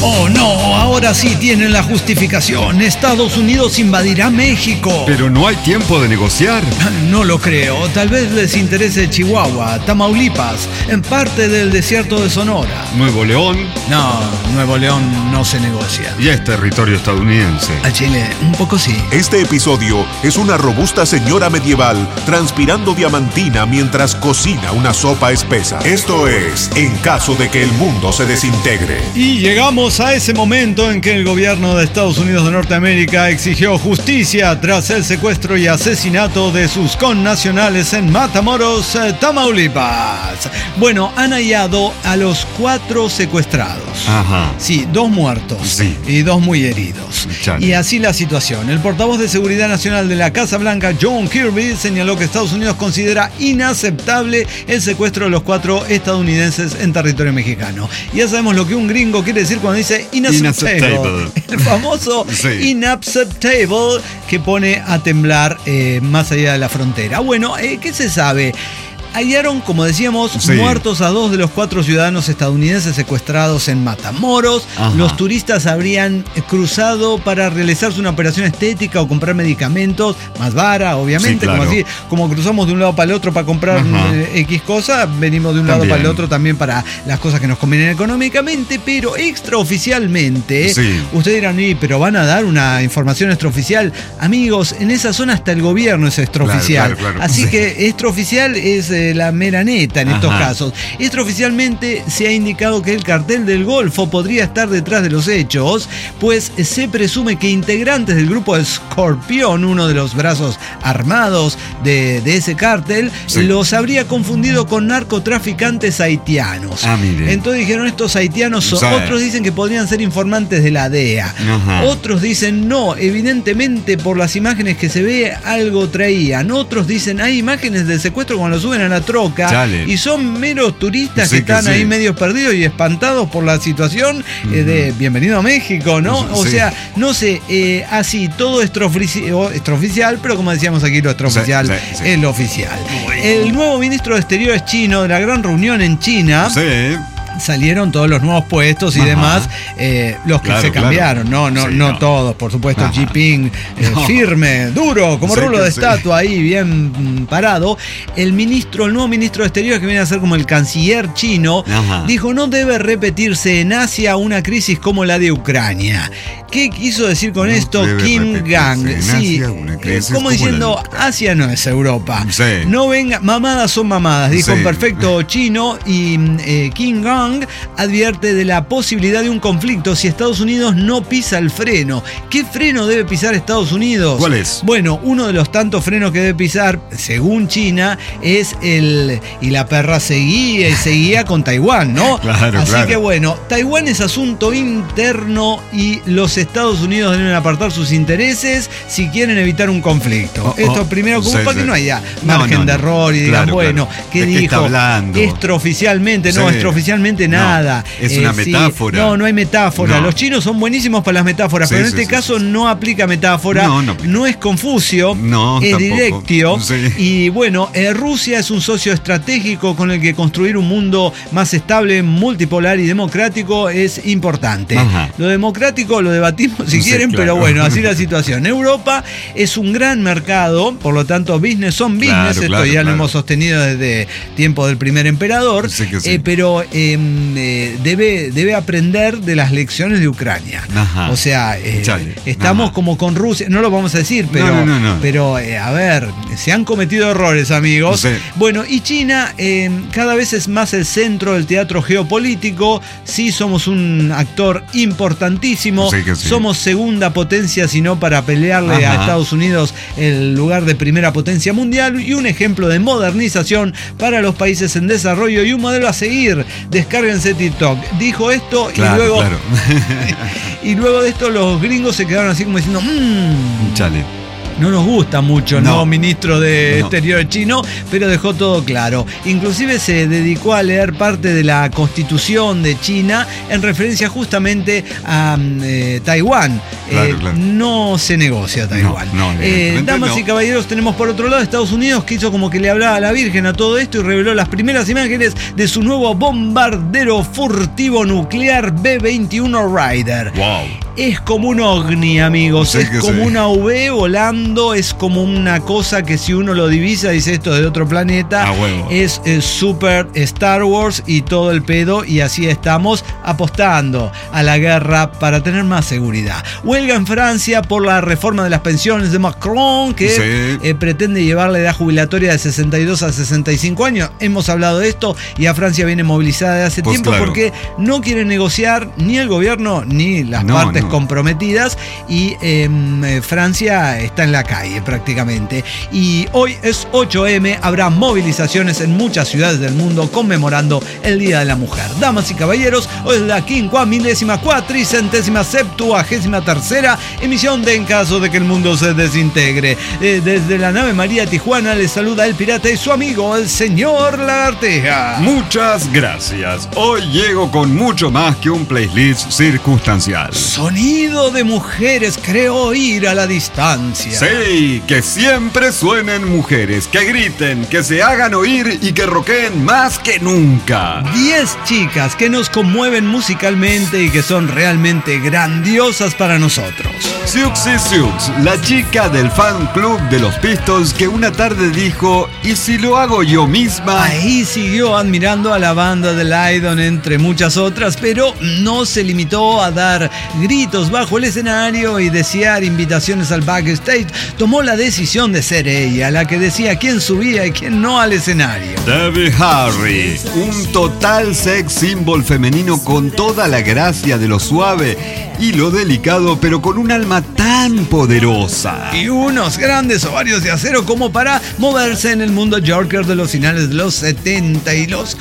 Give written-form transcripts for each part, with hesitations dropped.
Oh no, ahora sí tienen la justificación. Estados Unidos invadirá México. Pero no hay tiempo de negociar. No lo creo. Tal vez les interese Chihuahua, Tamaulipas, en parte del desierto de Sonora. Nuevo León. No, Nuevo León no se negocia. Ya es territorio estadounidense. A Chile, un poco sí. Este episodio es una robusta señora medieval transpirando diamantina mientras cocina una sopa espesa. Esto es En caso de que el mundo se desintegre. Y llegamos a ese momento en que el gobierno de Estados Unidos de Norteamérica exigió justicia tras el secuestro y asesinato de sus connacionales en Matamoros, Tamaulipas. Bueno, han hallado a los 4 secuestrados. Ajá. Sí, 2 muertos. Sí. Y 2 muy heridos. Chale. Y así la situación. El portavoz de Seguridad Nacional de la Casa Blanca, John Kirby, señaló que Estados Unidos considera inaceptable el secuestro de los 4 estadounidenses en territorio mexicano. Y ya sabemos lo que un gringo quiere decir cuando dice inacceptable. El famoso Sí. inacceptable que pone a temblar más allá de la frontera. Bueno, ¿qué se sabe? Hallaron, como decíamos, Sí. muertos a 2 de los 4 ciudadanos estadounidenses secuestrados en Matamoros. Ajá. Los turistas habrían cruzado para realizarse una operación estética o comprar medicamentos, más vara, obviamente, Sí, claro. como cruzamos de un lado para el otro para comprar Ajá. X cosa, venimos de un lado También. para el otro también para las cosas que nos convienen económicamente, pero extraoficialmente, Sí. ustedes dirán, pero van a dar una información extraoficial. Amigos, en esa zona hasta el gobierno es extraoficial. Claro. Así Sí. que extraoficial es la mera neta en estos Ajá. casos. Extraoficialmente se ha indicado que el cartel del Golfo podría estar detrás de los hechos, pues se presume que integrantes del grupo Escorpión, uno de los brazos armados de ese cártel, Sí. los habría confundido con narcotraficantes haitianos. Ah, mire. Entonces dijeron, estos haitianos son, Sí. otros dicen que podrían ser informantes de la DEA. Ajá. Otros dicen, no, evidentemente por las imágenes que se ve algo traían. Otros dicen, hay imágenes del secuestro cuando lo suben a la troca. Chale. Y son meros turistas Sí, que están que sí. ahí medio perdidos y espantados por la situación de bienvenido a México, ¿no? O Sí. sea, no sé, así, todo extraoficial, pero como decíamos aquí, lo extraoficial Sí. es lo oficial. El nuevo ministro de Exteriores chino de la gran reunión en China, Sí. salieron todos los nuevos puestos y Ajá. demás, los que Claro, se cambiaron, claro. no Sí, no no. todos, por supuesto. Ajá. Xi Jinping, No. firme, duro, como Sí, rulo que de sí. estatua ahí, bien parado. El nuevo ministro de Exteriores, que viene a ser como el canciller chino, Ajá. dijo, no debe repetirse en Asia una crisis como la de Ucrania. ¿Qué quiso decir con No esto debe Kim repetirse Gang? en Sí, Asia una crisis como como la de diciendo, Ucrania. Asia no es Europa. Sí. No venga, mamadas son mamadas, dijo en Sí. perfecto chino. Y Kim Gang advierte de la posibilidad de un conflicto si Estados Unidos no pisa el freno. ¿Qué freno debe pisar Estados Unidos? ¿Cuál es? Bueno, uno de los tantos frenos que debe pisar, según China, es y la perra seguía y seguía con Taiwán, ¿no? Claro, Así claro. que bueno, Taiwán es asunto interno y los Estados Unidos deben apartar sus intereses si quieren evitar un conflicto. Esto primero como sí, para que sí. no haya No, margen no, de no. error y digan, Claro, bueno, claro. ¿qué ¿De qué dijo? está hablando? Extraoficialmente, no, Sí. extraoficialmente No, nada. es una Sí. metáfora. No hay metáfora. No. Los chinos son buenísimos para las metáforas, Sí, pero en sí, este sí, caso sí. no aplica metáfora. No aplica. Es Confucio, No, es tampoco. directio. Sí. Y bueno, Rusia es un socio estratégico con el que construir un mundo más estable, multipolar y democrático es importante. Ajá. Lo democrático lo debatimos si Sí, quieren, claro. pero bueno, así la situación. Europa es un gran mercado, por lo tanto, business son business. Claro, Esto claro, ya lo claro. hemos sostenido desde tiempo del primer emperador. Sí que sí. Pero debe aprender de las lecciones de Ucrania. Ajá. O sea, Chale. estamos Ajá. como con Rusia, no lo vamos a decir, pero, No. pero a ver, se han cometido errores, amigos. Sí. Bueno, y China cada vez es más el centro del teatro geopolítico. Sí, somos un actor importantísimo. Sí que sí. Somos segunda potencia, sino para pelearle a Ajá. Estados Unidos el lugar de primera potencia mundial, y un ejemplo de modernización para los países en desarrollo y un modelo a seguir. Descárguense TikTok. Dijo esto Claro, y luego claro. y luego de esto los gringos se quedaron así como diciendo, Chale. no nos gusta mucho, No. nuevo ministro de Exterior chino, pero dejó todo claro. Inclusive se dedicó a leer parte de la Constitución de China en referencia justamente a Taiwán. Claro. No se negocia Taiwán. No, evidentemente damas no. y caballeros, tenemos por otro lado Estados Unidos, que hizo como que le hablaba a la Virgen a todo esto y reveló las primeras imágenes de su nuevo bombardero furtivo nuclear B-21 Raider. Wow. Es como un ovni, amigos. Sí, es que como sí. una UV volando. Es como una cosa que si uno lo divisa, dice esto es de otro planeta. A huevo. Es super Star Wars y todo el pedo. Y así estamos apostando a la guerra para tener más seguridad. Huelga en Francia por la reforma de las pensiones de Macron, que Sí. pretende llevar la edad jubilatoria de 62 a 65 años. Hemos hablado de esto y a Francia viene movilizada de hace Pues tiempo claro. porque no quiere negociar ni el gobierno ni las partes comprometidas y Francia está en la calle prácticamente. Y hoy es 8M, habrá movilizaciones en muchas ciudades del mundo conmemorando el Día de la Mujer. Damas y caballeros, hoy es la 5473ª emisión de En caso de que el mundo se desintegre. Desde la nave María Tijuana les saluda el pirata y su amigo, el señor Lagarteja. Muchas gracias. Hoy llego con mucho más que un playlist circunstancial. Sonido de mujeres creo oír a la distancia. Sí, que siempre suenen mujeres, que griten, que se hagan oír y que roqueen más que nunca. 10 chicas que nos conmueven musicalmente y que son realmente grandiosas para nosotros. Siouxsie Sioux, la chica del fan club de los Pistols que una tarde dijo, ¿y si lo hago yo misma? Ahí siguió admirando a la banda de Lydon entre muchas otras, pero no se limitó a dar gritos bajo el escenario y desear invitaciones al backstage. Tomó la decisión de ser ella la que decía quién subía y quién no al escenario. Debbie Harry, un total sex symbol femenino con toda la gracia de lo suave y lo delicado, pero con un alma tan poderosa. Y unos grandes ovarios de acero como para moverse en el mundo Yorker de los finales de los 70 y los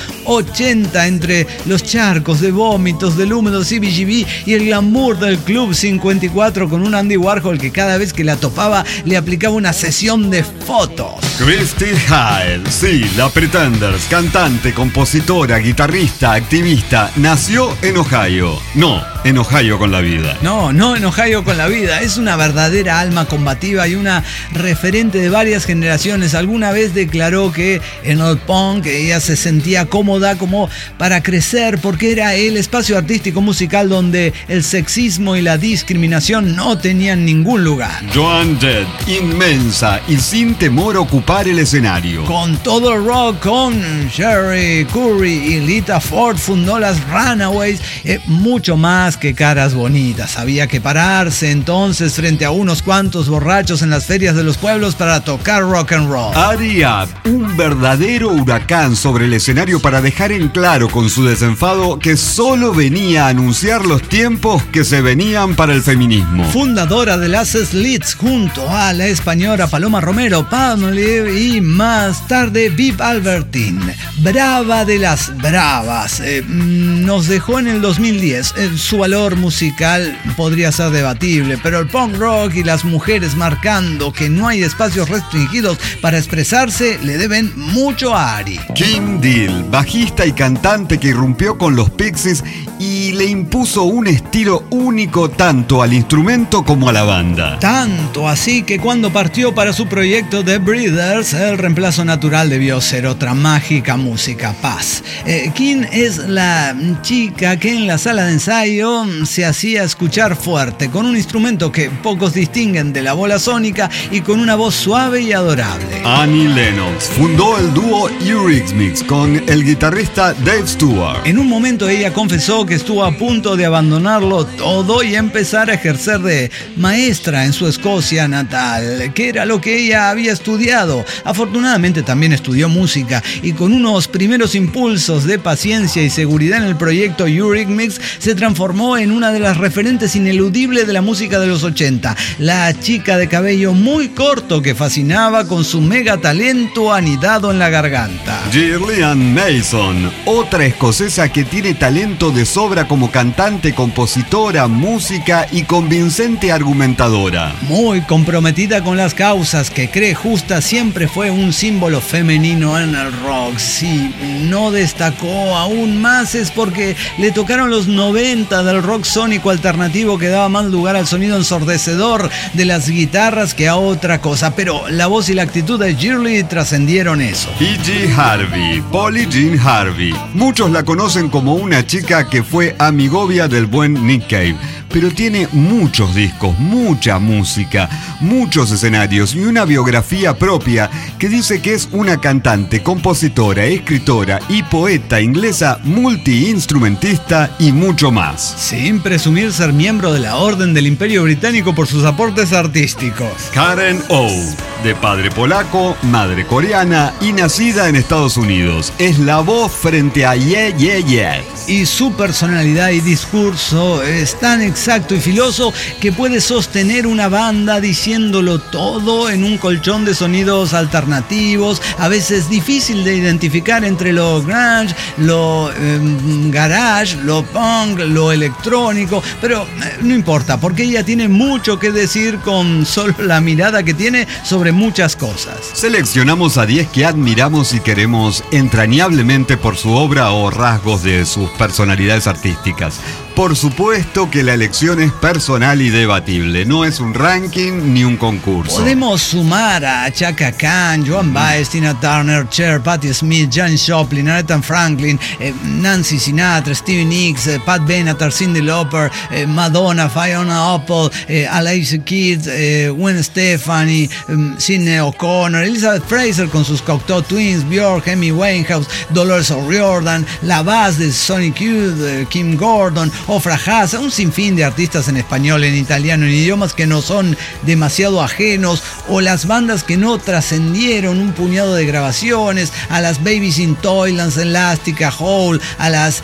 80, entre los charcos de vómitos del húmedo CBGB y el glamour del Club 54, con un Andy Warhol que cada vez que la topaba le aplicaba una sesión de fotos. Christy Hyle, sí, la Pretenders, cantante, compositora, guitarrista, activista, nació en Ohio. No, en Ohio con la vida. No en Ohio con la vida. Es una verdadera alma combativa y una referente de varias generaciones. Alguna vez declaró que en el punk ella se sentía cómoda como para crecer porque era el espacio artístico musical donde el sexismo y la discriminación no tenían ningún lugar. Joan Jett, inmensa y sin temor a ocupar el escenario. Con todo el rock, con Sherry Curry y Lita Ford fundó las Runaways, mucho más que caras bonitas. Había que pararse entonces frente a unos cuantos borrachos en las ferias de los pueblos para tocar rock and roll. Ari Ab, un verdadero huracán sobre el escenario para dejar en claro con su desenfado que solo venía a anunciar los tiempos que se venían para el feminismo. Fundadora de las Slits junto a la española Paloma Romero, Pamela y más tarde Viv Albertine. Brava de las bravas. Nos dejó en el 2010. Su valor musical podría ser debatible, pero el punk rock y las mujeres marcando que no hay espacios restringidos para expresarse le deben mucho a Ari. Kim Deal, bajista y cantante que irrumpió con los Pixies y le impuso un estilo único tanto al instrumento como a la banda. Tanto así que cuando partió para su proyecto The Breeders, el reemplazo natural debió ser otra mágica música, Paz. Kim es la chica que en la sala de ensayo se hacía escuchar fuerte, con un instrumento que pocos distinguen de la bola sónica y con una voz suave y adorable. Annie Lennox fundó el dúo Eurythmics con el guitarrista Dave Stewart. En un momento ella confesó que estuvo a punto de abandonarlo todo y empezar a ejercer de maestra en su Escocia natal, que era lo que ella había estudiado. Afortunadamente también estudió música y con unos primeros impulsos de paciencia y seguridad en el proyecto Eurythmics se transformó en una de las referentes ineludibles de la música de los 80. La chica de cabello muy corto que fascinaba con su mega talento anidado en la garganta. Gillian Mason, otra escocesa que tiene talento de sobra como cantante, compositora, música y convincente argumentadora. Muy comprometida con las causas que cree justas, siempre fue un símbolo femenino en el rock. Si no destacó aún más es porque le tocaron los 90 del rock sónico alternativo que daba más lugar al sonido ensordecedor de las guitarras que a otra cosa. Pero la voz y la actitud de Shirley trascendieron eso. PG Harvey, Polly Jean Harvey. Muchos la conocen como una chica que fue amigovia del buen Nick Cave, pero tiene muchos discos, mucha música, muchos escenarios y una biografía propia que dice que es una cantante, compositora, escritora y poeta inglesa, multiinstrumentista y mucho más. Sin presumir ser miembro de la Orden del Imperio Británico por sus aportes artísticos. Karen O, de padre polaco, madre coreana y nacida en Estados Unidos. Es la voz frente a Yeah, Yeah, Yeah. Y su personalidad y discurso es tan exacto y filoso que puede sostener una banda diciéndolo todo en un colchón de sonidos alternativos, a veces difícil de identificar entre lo grunge, lo garage, lo punk, lo electrónico, pero no importa, porque ella tiene mucho que decir con solo la mirada que tiene sobre muchas cosas. Seleccionamos a 10 que admiramos y queremos entrañablemente por su obra o rasgos de sus personalidades artísticas. Por supuesto que la elección es personal y debatible, no es un ranking ni un concurso. Podemos sumar a Chaka Khan, Joan Baez, Tina Turner, Cher, Patti Smith, Janis Joplin, Aretha Franklin, Nancy Sinatra, Stevie Nicks, Pat Benatar, Cyndi Lauper, Madonna, Fiona Apple, Alicia Keys, Gwen Stefani, Sinead O'Connor, Elizabeth Fraser con sus Cocteau Twins, Björk, Amy Winehouse, Dolores O'Riordan, la Bass de Sonic Youth, Kim Gordon, Ofra Haas, un sinfín de artistas en español, en italiano, en idiomas que no son demasiado ajenos, o las bandas que no trascendieron, un puñado de grabaciones, a las Babies in Toyland, Elastica, Hole, a las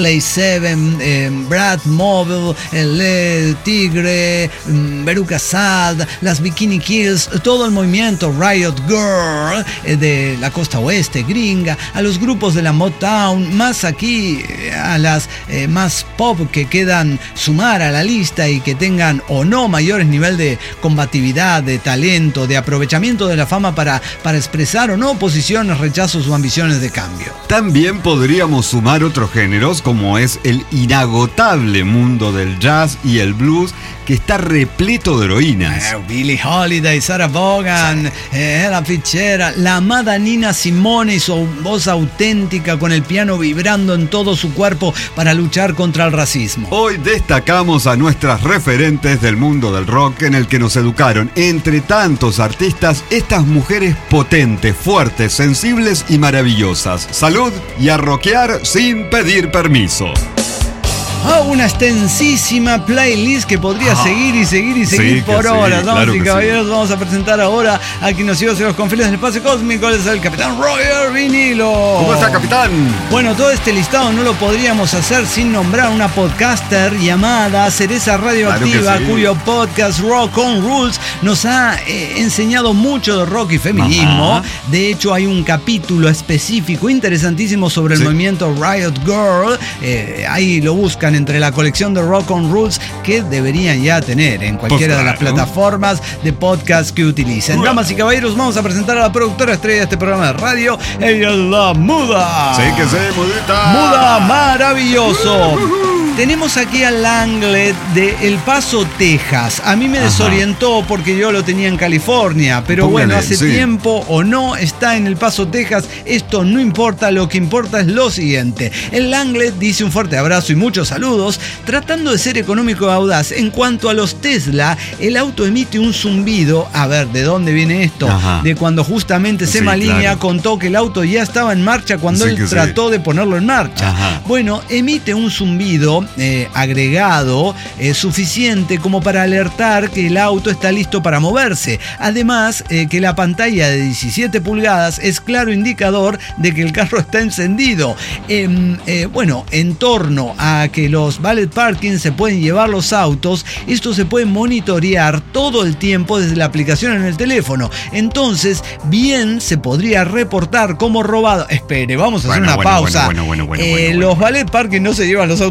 LA7, Brad Mobile, el Tigre, Veruca Salt, las Bikini Kills, todo el movimiento Riot Girl de la costa oeste gringa, a los grupos de la Motown, más aquí a las más pop que quedan sumar a la lista y que tengan o no mayores nivel de combatividad, de talento, de aprovechamiento de la fama para expresar o no posiciones, rechazos o ambiciones de cambio. También podríamos sumar otros géneros como es el inagotable mundo del jazz y el blues, que está repleto de heroínas. Billie Holiday, Sarah Vaughan, Ella Fitzgerald, la amada Nina Simone y su voz auténtica con el piano vibrando en todo su cuerpo para luchar contra el racismo. Hoy destacamos a nuestras referentes del mundo del rock en el que nos educaron, entre tantos artistas, estas mujeres potentes, fuertes, sensibles y maravillosas. Salud y a rockear sin pedir permiso. Una extensísima playlist que podría seguir y seguir Sí, por horas. sí, Damas claro y que caballeros, sí. vamos a presentar ahora a quien nos lleva hacia los confines del espacio cósmico. Él es el capitán Roger Vinilo. ¿Cómo está, capitán? Bueno, todo este listado no lo podríamos hacer sin nombrar una podcaster llamada Cereza Radioactiva, Claro que sí. cuyo podcast Rock on Rules nos ha enseñado mucho de rock y feminismo. Ajá. De hecho, hay un capítulo específico interesantísimo sobre el Sí. movimiento Riot Girl. Ahí lo buscan entre la colección de Rock on Rules que deberían ya tener en cualquiera de las claro. plataformas de podcast que utilicen. Damas y caballeros, vamos a presentar a la productora estrella de este programa de radio. Ella es la Muda. Sí que sí, mudita. Muda maravilloso. Tenemos aquí a Langlet de El Paso, Texas. A mí me desorientó porque yo lo tenía en California, pero Póngale, bueno, hace sí. tiempo o no está en El Paso, Texas. Esto no importa, lo que importa es lo siguiente. El Langlet dice un fuerte abrazo y muchos saludos, tratando de ser económico y audaz. En cuanto a los Tesla, el auto emite un zumbido. A ver, ¿de dónde viene esto? Ajá. De cuando justamente Sí, Sema Línea claro. contó que el auto ya estaba en marcha cuando Sí él que sí. trató de ponerlo en marcha. Ajá. Bueno, emite un zumbido agregado suficiente como para alertar que el auto está listo para moverse. Además, que la pantalla de 17 pulgadas es claro indicador de que el carro está encendido. Bueno, en torno a que los valet parking se pueden llevar los autos, esto se puede monitorear todo el tiempo desde la aplicación en el teléfono. Entonces, bien se podría reportar como robado. Espere, vamos a hacer una pausa. Bueno. Los valet parking no se llevan los autos a ningún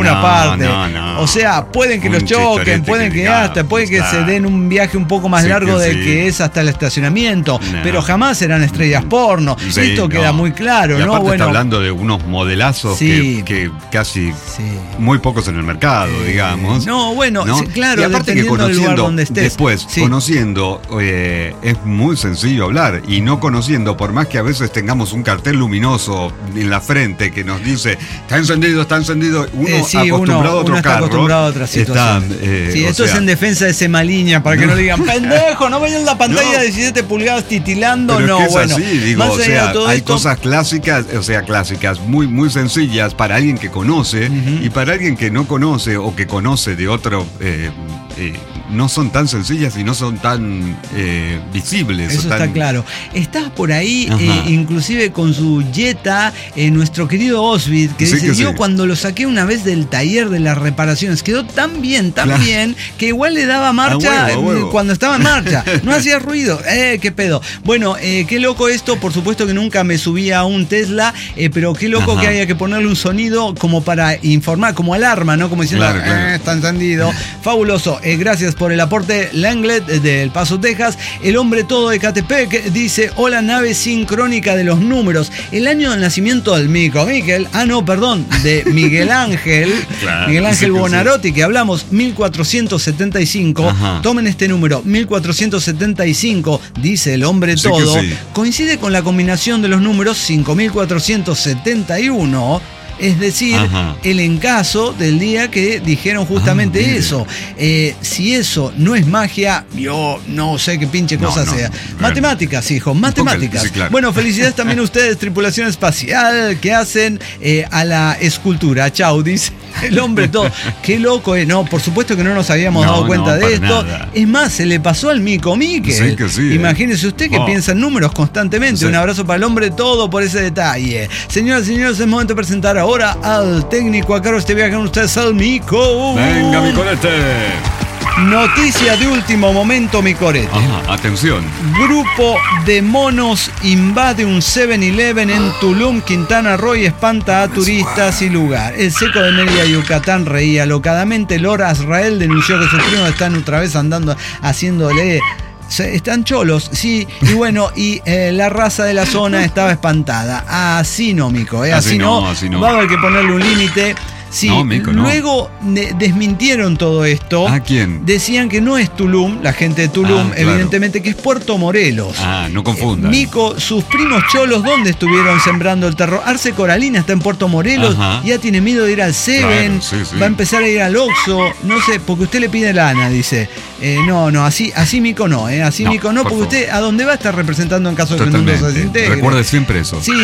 ninguna parte. No. O sea, pueden que los choquen, pueden que se den un viaje un poco más largo del que es hasta el estacionamiento, pero jamás serán estrellas porno. Esto queda muy claro, y ¿no? Aparte está hablando de unos modelazos que casi muy pocos en el mercado, digamos. No, bueno, ¿no? claro, y aparte que conociendo el lugar donde estés. Después, conociendo, es muy sencillo hablar, y no conociendo, por más que a veces tengamos un cartel luminoso en la frente que nos dice está encendido, uno acostumbrado a otro está carro, acostumbrado a otra situación. Esto es en defensa de Semaliña, para que no le digan, pendejo, no vean la pantalla de 17 pulgadas titilando, pero no, es que bueno. Así, digo, más allá de todo hay esto, cosas clásicas, muy, muy sencillas para alguien que conoce, y para alguien que no conoce o que conoce de otro, no son tan sencillas y no son tan visibles. Eso está claro. Estás por ahí, inclusive con su Jetta, nuestro querido Osvid, que dice, yo cuando lo saqué una vez del taller de las reparaciones, quedó tan bien, que igual le daba marcha a huevo. Cuando estaba en marcha. No hacía ruido. Qué pedo. Bueno, qué loco esto. Por supuesto que nunca me subí a un Tesla, pero qué loco que haya que ponerle un sonido como para informar, como alarma, ¿no? Como diciendo, está encendido. Fabuloso. Gracias por el aporte. Langlet del Paso, Texas. El hombre todo de Catepec dice, hola, nave sincrónica de los números. El año del nacimiento del de Miguel Ángel. Miguel Ángel Bonarotti, que hablamos, 1475. Tomen este número, 1475, dice el hombre todo. Coincide con la combinación de los números 5471. Es decir, el encaso del día que dijeron justamente eso. Si eso no es magia, yo no sé qué pinche cosa sea. Matemáticas, hijo, matemáticas. Claro. Bueno, felicidades también a ustedes, tripulación espacial, que hacen a la escultura. Chau, dice el hombre todo. Qué loco, no, por supuesto que no nos habíamos dado cuenta de esto. Nada. Es más, se le pasó al Mico Miquel. Imagínese usted que piensa en números constantemente. Un abrazo para el hombre todo por ese detalle. Señoras y señores, es momento de presentar ahora al técnico a cargo de este viaje con ustedes, al Mico. Venga, Micorete. Noticia de último momento, Micorete. Atención. Grupo de monos invade un 7-Eleven en Tulum, Quintana Roo, y espanta a turistas y lugar. El seco de Mérida, Yucatán, reía locadamente. Lord Azrael denunció que sus primos están otra vez andando haciéndole... Están cholos, sí, y bueno, la raza de la zona estaba espantada. Así no, Mico, así no. Va a haber que ponerle un límite. Sí, no, Mico, no. Luego desmintieron todo esto. ¿A quién? Decían que no es Tulum, la gente de Tulum, evidentemente, que es Puerto Morelos. No confundan. Mico, sus primos cholos, ¿dónde estuvieron sembrando el terror? Arce Coralina está en Puerto Morelos, ya tiene miedo de ir al Seven, va a empezar a ir al Oxxo, no sé, porque usted le pide lana, dice. No, así Mico no, así Mico no, porque usted a dónde va a estar representando en caso de que el mundo se desintegre. Recuerde siempre eso. Sí,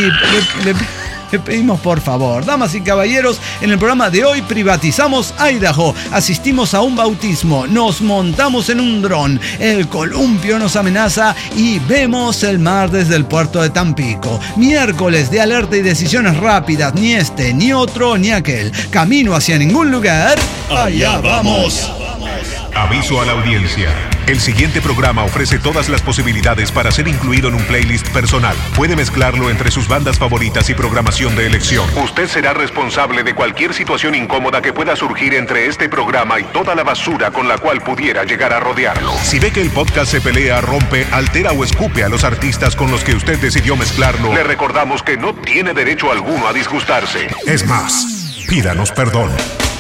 le pedimos por favor. Damas y caballeros, en el programa de hoy privatizamos Idaho, asistimos a un bautismo, nos montamos en un dron, el columpio nos amenaza y vemos el mar desde el puerto de Tampico. Miércoles de alerta y decisiones rápidas, ni este, ni otro, ni aquel. Camino hacia ningún lugar, allá vamos. Aviso a la audiencia. El siguiente programa ofrece todas las posibilidades para ser incluido en un playlist personal. Puede mezclarlo entre sus bandas favoritas y programación de elección. Usted será responsable de cualquier situación incómoda que pueda surgir entre este programa y toda la basura con la cual pudiera llegar a rodearlo. Si ve que el podcast se pelea, rompe, altera o escupe a los artistas con los que usted decidió mezclarlo, le recordamos que no tiene derecho alguno a disgustarse. Es más, pídanos perdón.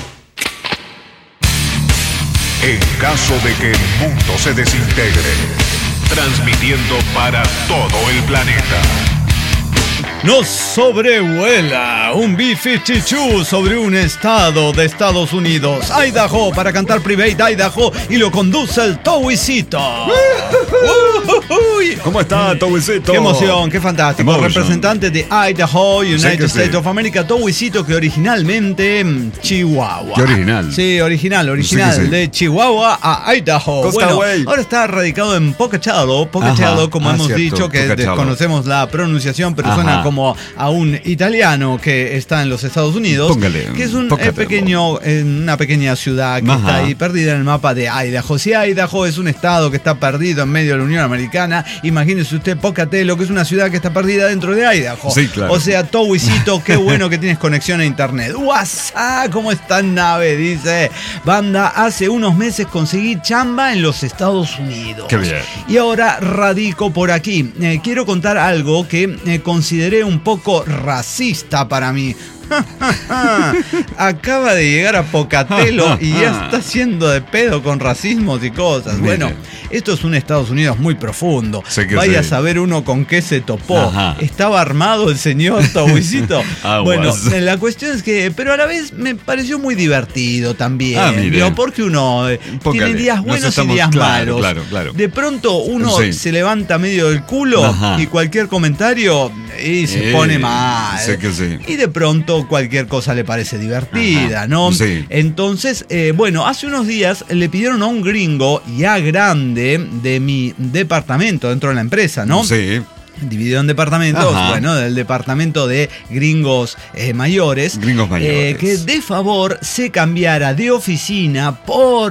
En caso de que el mundo se desintegre, transmitiendo para todo el planeta. Nos sobrevuela un B-52 sobre un estado de Estados Unidos, Idaho, para cantar Private Idaho, y lo conduce el Towicito. ¿Cómo está, Towicito? Qué emoción, qué fantástico. Representante de Idaho, United States of America, Towicito, que originalmente Chihuahua. ¿Qué original? Sí, original, de Chihuahua a Idaho. Ahora está radicado en Pocatello, como hemos dicho, que desconocemos la pronunciación, pero suena como a un italiano que está en los Estados Unidos, que es una pequeña ciudad que está ahí perdida en el mapa de Idaho. Si Idaho es un estado que está perdido en medio de la Unión Americana, imagínese usted Pocatello, que es una ciudad que está perdida dentro de Idaho. Sí, claro. O sea, Towisito, qué bueno que tienes conexión a internet. WhatsApp, ¿cómo está nave? Dice, banda, hace unos meses conseguí chamba en los Estados Unidos. Qué bien. Y ahora radico por aquí. Quiero contar algo que consideré un poco racista para mí. Acaba de llegar a Pocatello y ya está haciendo de pedo con racismos y cosas. Mire. Bueno, esto es un Estados Unidos muy profundo. Sé que Vaya a sí. saber uno con qué se topó. Ajá. ¿Estaba armado el señor Towisito? Bueno, Aguas. la cuestión es que, pero a la vez me pareció muy divertido también. Mire. ¿No? Porque uno tiene días buenos y días malos. Claro. De pronto uno Sí. se levanta medio del culo Ajá. y cualquier comentario y se pone mal. Sé que sí. Y de pronto cualquier cosa le parece divertida, Ajá. ¿no? Sí. Entonces, bueno, hace unos días le pidieron a un gringo ya grande de mi departamento dentro de la empresa, ¿no? Sí. Dividido en departamentos, Ajá. bueno, del departamento de gringos mayores. Gringos mayores. Que de favor se cambiara de oficina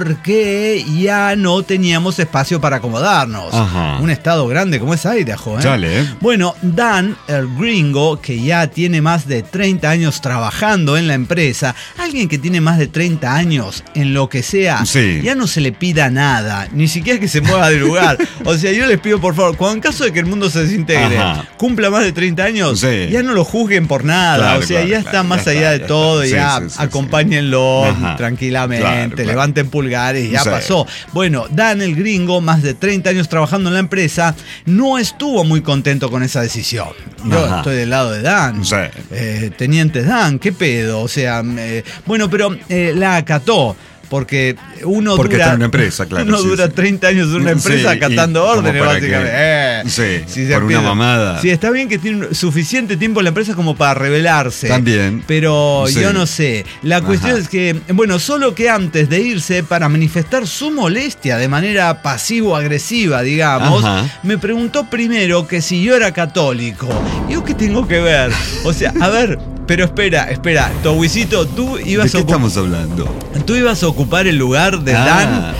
porque ya no teníamos espacio para acomodarnos. Ajá. Un estado grande como es Idaho, ¿eh? Chale. Bueno, Dan, el gringo, que ya tiene más de 30 años trabajando en la empresa, alguien que tiene más de 30 años en lo que sea, Sí. ya no se le pida nada, ni siquiera que se mueva de lugar. O sea, yo les pido por favor, cuando en caso de que el mundo se desintegre, Ajá. cumpla más de 30 años, Sí. ya no lo juzguen por nada. Claro, o sea, claro, ya está claro, más ya allá está, de ya todo, está. ya Sí, sí, acompáñenlo Ajá. tranquilamente, Claro. levanten pulgares, ya Sí. pasó. Bueno, Dan, el gringo, más de 30 años trabajando en la empresa, no estuvo muy contento con esa decisión. Yo Ajá. estoy del lado de Dan. Sí. Teniente Dan, ¿qué pedo? O sea, bueno, pero la acató. Porque Porque está en una empresa, claro. Uno sí, dura sí. 30 años en una empresa Sí, acatando y como órdenes, para básicamente. Sí, Si se por una empieza- mamada. Sí, está bien que tiene suficiente tiempo en la empresa como para rebelarse. También. Pero Sí. yo no sé. La cuestión Ajá. es que, bueno, solo que antes de irse para manifestar su molestia de manera pasivo-agresiva, digamos, Ajá. me preguntó primero que si yo era católico. ¿Yo qué tengo que ver? O sea, a ver, pero espera, Towisito, tú ¿De ibas qué estamos hablando? tú ibas a ocupar el lugar de Dan.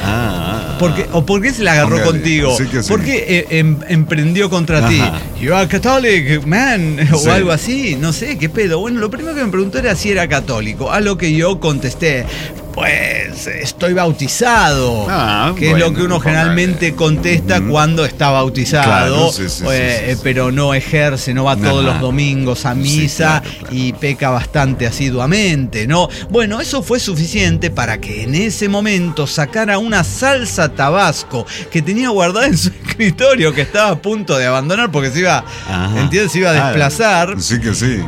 ¿Por qué se la agarró Póngale, contigo? sí que sí. ¿Por qué emprendió contra Ajá. ti? You are Catholic, man, Sí. o algo así, no sé, qué pedo. Bueno, lo primero que me preguntó era si era católico, a lo que yo contesté, pues estoy bautizado, que es lo bueno, que uno póngale. generalmente contesta cuando está bautizado, Claro, sí, sí, sí. pero no ejerce, no va todos Ajá. los domingos a misa Sí, claro. y peca bastante asiduamente, ¿no? Bueno, eso fue suficiente para que en ese momento sacara una salsa Tabasco que tenía guardada en su escritorio, que estaba a punto de abandonar porque se iba, Ajá. ¿entiendes? Se iba a desplazar. Sí que sí.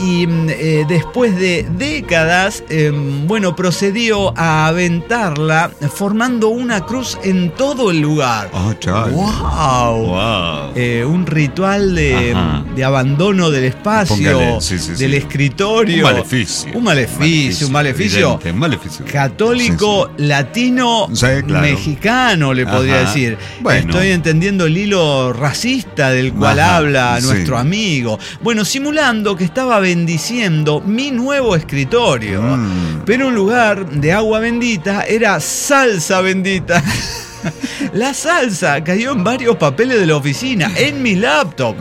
Después de décadas, bueno, procedió a aventarla formando una cruz en todo el lugar. Oh, chaval. ¡Wow! Wow. Un ritual Ajá. de abandono del espacio, Póngale, sí, sí, del sí. escritorio. Un maleficio. Un maleficio. Evidente, un maleficio. Católico, Sí, latino, Sí, claro. mexicano, le podría Ajá. decir. Bueno. Estoy entendiendo el hilo racista del cual Ajá, habla sí. nuestro amigo. Bueno, simulando que estaba bendiciendo mi nuevo escritorio. Pero en lugar de agua bendita, era salsa bendita. La salsa cayó en varios papeles de la oficina, en mi laptop.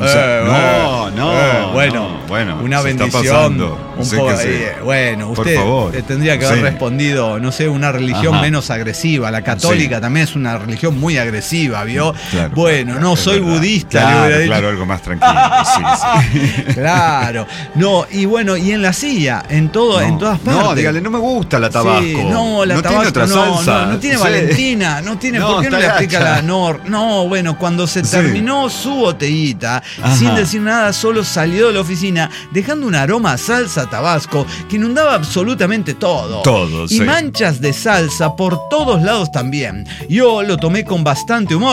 Bueno, una se está bendición. pasando. Un Sí poco, que sí. bueno, Por usted favor. tendría que haber Sí. respondido, no sé, una religión Ajá. menos agresiva. La católica Sí. también es una religión muy agresiva, ¿vio? Claro, Bueno, claro, no, es soy verdad. budista. le Claro, hubiera dicho. claro, algo más tranquilo. Sí. Claro. No, y bueno, y en la silla, en todas partes. No, dígale, no me gusta la Tabasco. Sí, no, la no Tabasco tiene otra salsa. no tiene Sí. Valentina, no tiene, No, ¿por qué no le está aplica gacha. la no, bueno, cuando se Sí. terminó su botellita, Ajá. sin decir nada, solo salió de la oficina, dejando un aroma a salsa Tabasco que inundaba absolutamente todo. Todo, y sí. manchas de salsa por todos lados también. Yo lo tomé con bastante humor.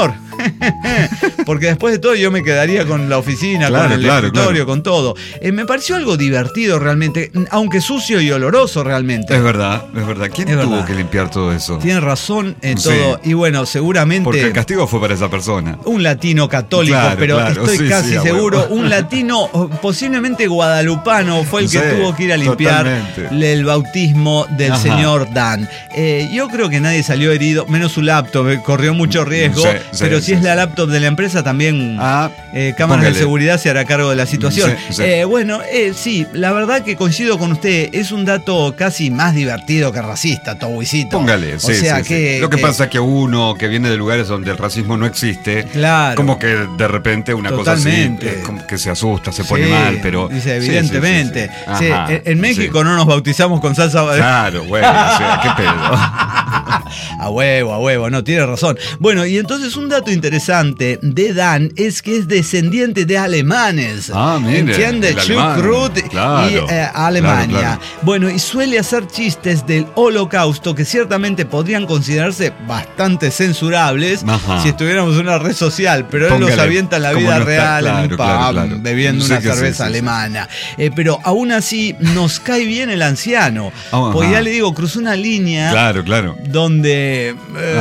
Porque después de todo yo me quedaría con la oficina, con el escritorio, con todo. Me pareció algo divertido realmente, aunque sucio y oloroso realmente. Es verdad. ¿Quién tuvo que limpiar todo eso? Tiene razón en todo. Y bueno, seguramente... Porque el castigo fue para esa persona. Un latino católico, pero estoy casi seguro, un latino posiblemente guadalupano fue el que tuvo que ir a limpiar el bautismo del señor Dan. Yo creo que nadie salió herido, menos su laptop, corrió mucho riesgo, pero si es la laptop de la empresa también cámaras de seguridad se hará cargo de la situación. Sí, la verdad que coincido con usted, es un dato casi más divertido que racista, Tobuicito. Póngale, Lo que pasa es que uno que viene de lugares donde el racismo no existe, como que de repente una cosa así, como que se asusta, se pone mal, pero... Dice, evidentemente. En México no nos bautizamos con salsa... Claro, bueno, qué pedo. A huevo, no, tiene razón. Bueno, y entonces un dato interesante de Dan es que es descendiente de alemanes. ¿Entiende? Chuckrut y Alemania. Claro. Bueno, y suele hacer chistes del Holocausto que ciertamente podrían considerarse bastante censurables si estuviéramos en una red social, pero él los avienta en la vida real en un pub, bebiendo una cerveza alemana. Pero aún así nos cae bien el anciano. Porque ya le digo, cruzó una línea donde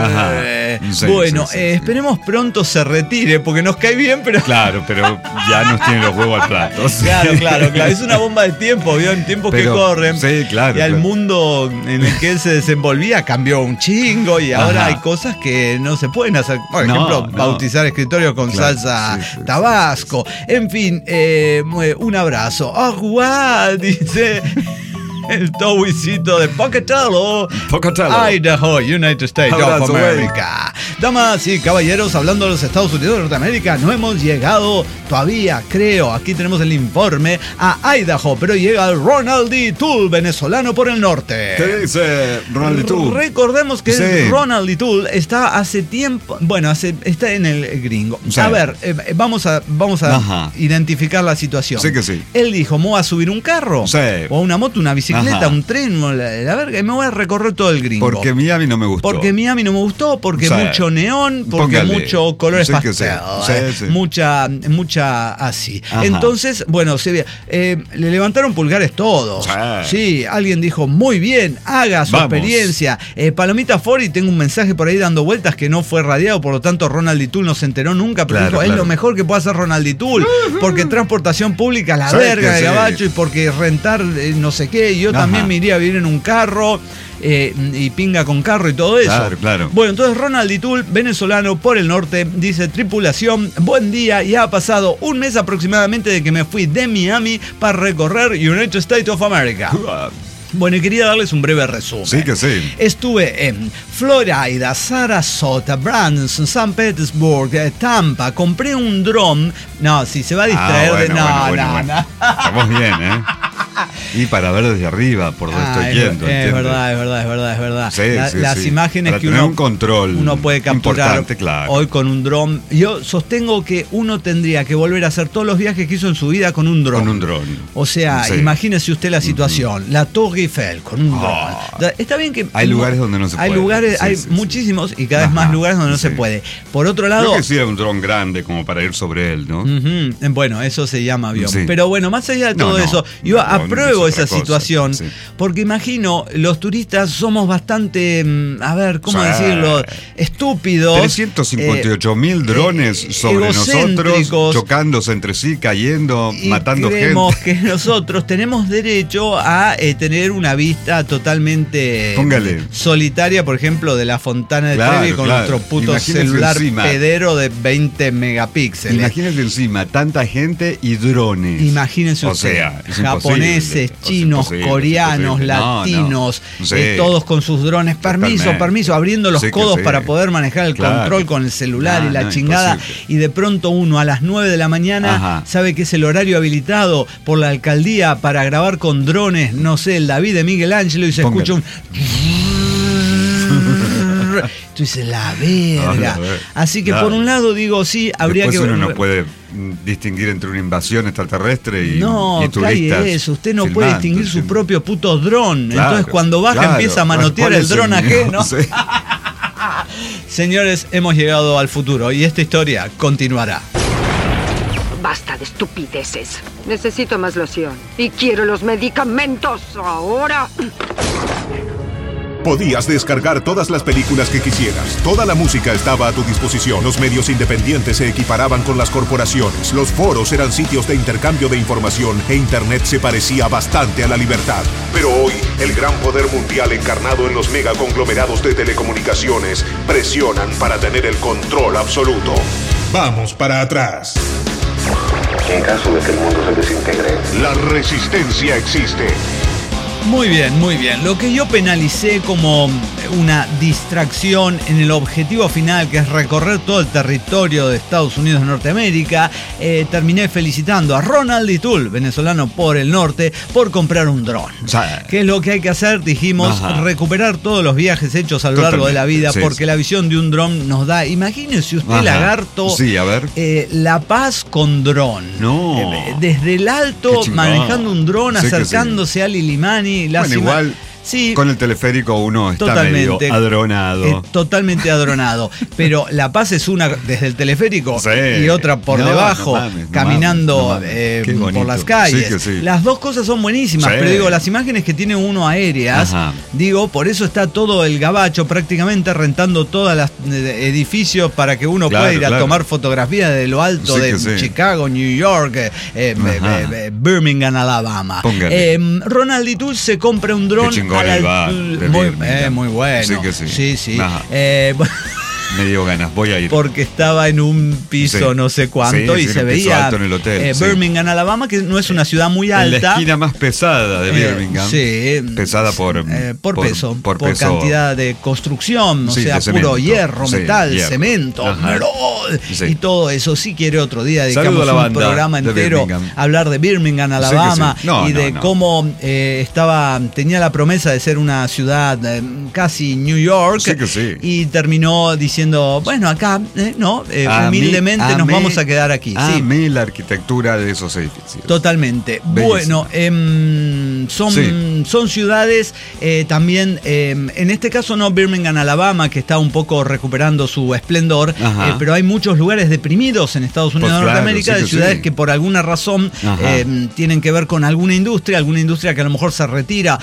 esperemos pronto se retire porque nos cae bien, pero pero ya nos tiene los huevos al plato. Claro, es una bomba de tiempo, ¿vio? En tiempos que corren. Y el mundo en el que él se desenvolvía cambió un chingo y ahora hay cosas que no se pueden hacer. Por ejemplo, bautizar escritorios con salsa tabasco. En fin, un abrazo. Dice el Tobuicito de Pocatello, Idaho, United States of America. Damas y caballeros, hablando de los Estados Unidos de Norteamérica, no hemos llegado todavía, creo, aquí tenemos el informe, a Idaho, pero llega el Ronald D. Toole, venezolano por el norte. ¿Qué dice Ronald D. Toole? Recordemos que Ronald D. Toole está hace tiempo, está en el gringo. A ver, vamos a identificar la situación. Él dijo, me voy a subir un carro, o una moto, una bicicleta, un tren, la verga, y me voy a recorrer todo el gringo. Porque Miami no me gustó. Porque mucho neón, porque mucho colores pastel, mucha así. Entonces, bueno, le levantaron pulgares todos. Sí, alguien dijo, muy bien, haga su experiencia. Palomita Fori, tengo un mensaje por ahí dando vueltas que no fue radiado, por lo tanto Ronald D. Toole no se enteró nunca, pero dijo, es lo mejor que puede hacer Ronald D. Toole, porque transportación pública, la verga de gabacho, y porque rentar no sé qué, yo también me iría a vivir en un carro. Y pinga con carro y todo eso. Claro. Bueno, entonces Ronald D. Toole, venezolano por el norte, dice, tripulación, buen día, ya ha pasado un mes aproximadamente de que me fui de Miami para recorrer United States of America. Bueno, y quería darles un breve resumen. Estuve en Florida, Sarasota, Branson, San Petersburg, Tampa. Compré un dron. No, si se va a distraer no. Estamos bien, ¿eh? Y para ver desde arriba, por donde estoy yendo. Es verdad. Las imágenes para que tener un control uno puede capturar claro. Hoy con un dron. Yo sostengo que uno tendría que volver a hacer todos los viajes que hizo en su vida con un dron. O sea, imagínese usted la situación. La Torre Eiffel con un dron. Está bien que hay lugares donde no se puede. Hay muchísimos y cada vez más lugares donde no se puede. Por otro lado, creo que sí era un dron grande como para ir sobre él, ¿no? Bueno, eso se llama avión. Pero bueno, más allá de todo eso, yo apruebo esa situación, porque imagino, los turistas somos bastante, ¿cómo decirlo? Estúpidos. 358.000 drones sobre nosotros, chocándose entre sí, cayendo, matando gente. Creemos que nosotros tenemos derecho a tener una vista totalmente solitaria, por ejemplo, de la Fontana de Trevi con nuestro puto celular pedero de 20 megapíxeles. Imagínense encima, tanta gente y drones. Imagínense usted, japoneses, chinos, coreanos, latinos, todos con sus drones. Permiso, abriendo los codos para poder manejar el control con el celular y la chingada. Y de pronto uno a las 9 de la mañana sabe que es el horario habilitado por la alcaldía para grabar con drones, no sé, el David de Miguel Ángelo, y se escucha un... Tú dices, la verga. Así que por un lado digo, sí, habría después que... uno no puede distinguir entre una invasión extraterrestre y turistas. Eso, usted no puede distinguir su propio puto dron. Entonces cuando baja empieza a manotear el dron ajeno. Señores, hemos llegado al futuro y esta historia continuará. Basta de estupideces. Necesito más loción. Y quiero los medicamentos ahora. Podías descargar todas las películas que quisieras. Toda la música estaba a tu disposición. Los medios independientes se equiparaban con las corporaciones. Los foros eran sitios de intercambio de información e Internet se parecía bastante a la libertad. Pero hoy, el gran poder mundial encarnado en los megaconglomerados de telecomunicaciones presionan para tener el control absoluto. Vamos para atrás. En caso de que el mundo se desintegre, La resistencia existe. Muy bien, muy bien. Lo que yo penalicé como una distracción en el objetivo final, que es recorrer todo el territorio de Estados Unidos de Norteamérica, terminé felicitando a Ronald Litul, venezolano por el norte, por comprar un dron. ¿Qué es lo que hay que hacer? Dijimos, recuperar todos los viajes hechos a lo largo de la vida, porque la visión de un dron nos da, imagínese usted, lagarto, sí, a ver. La Paz con dron. No. Desde el alto, manejando un dron, acercándose a Lilimani. Bueno, igual sí, con el teleférico uno está medio adronado. Totalmente adronado. Pero La Paz es una desde el teleférico y otra por debajo, caminando por las calles. Sí, sí. Las dos cosas son buenísimas, pero digo, las imágenes que tiene uno aéreas, digo, por eso está todo el gabacho prácticamente rentando todos los edificios para que uno pueda ir a tomar fotografías de lo alto de Chicago, New York, Birmingham, Alabama. Ronald Litul se compra un dron. Muy bueno. Sí. Me dio ganas, voy a ir. Porque estaba en un piso no sé cuánto y se veía alto en el hotel, Birmingham, Alabama, que no es una ciudad muy alta. En la esquina más pesada de Birmingham. Pesada por peso, por cantidad de construcción, o sea, puro hierro, metal, cemento, y todo eso. Si quiere otro día dedicamos un programa entero a hablar de Birmingham, Alabama, y de cómo tenía la promesa de ser una ciudad casi New York, y terminó diciendo, bueno, acá, humildemente nos vamos a quedar aquí. Amé la arquitectura de esos edificios. Totalmente. Bellísima. Bueno, son ciudades también, en este caso no Birmingham, Alabama, que está un poco recuperando su esplendor, pero hay muchos lugares deprimidos en Estados Unidos de Norteamérica, de ciudades que por alguna razón tienen que ver con alguna industria que a lo mejor se retira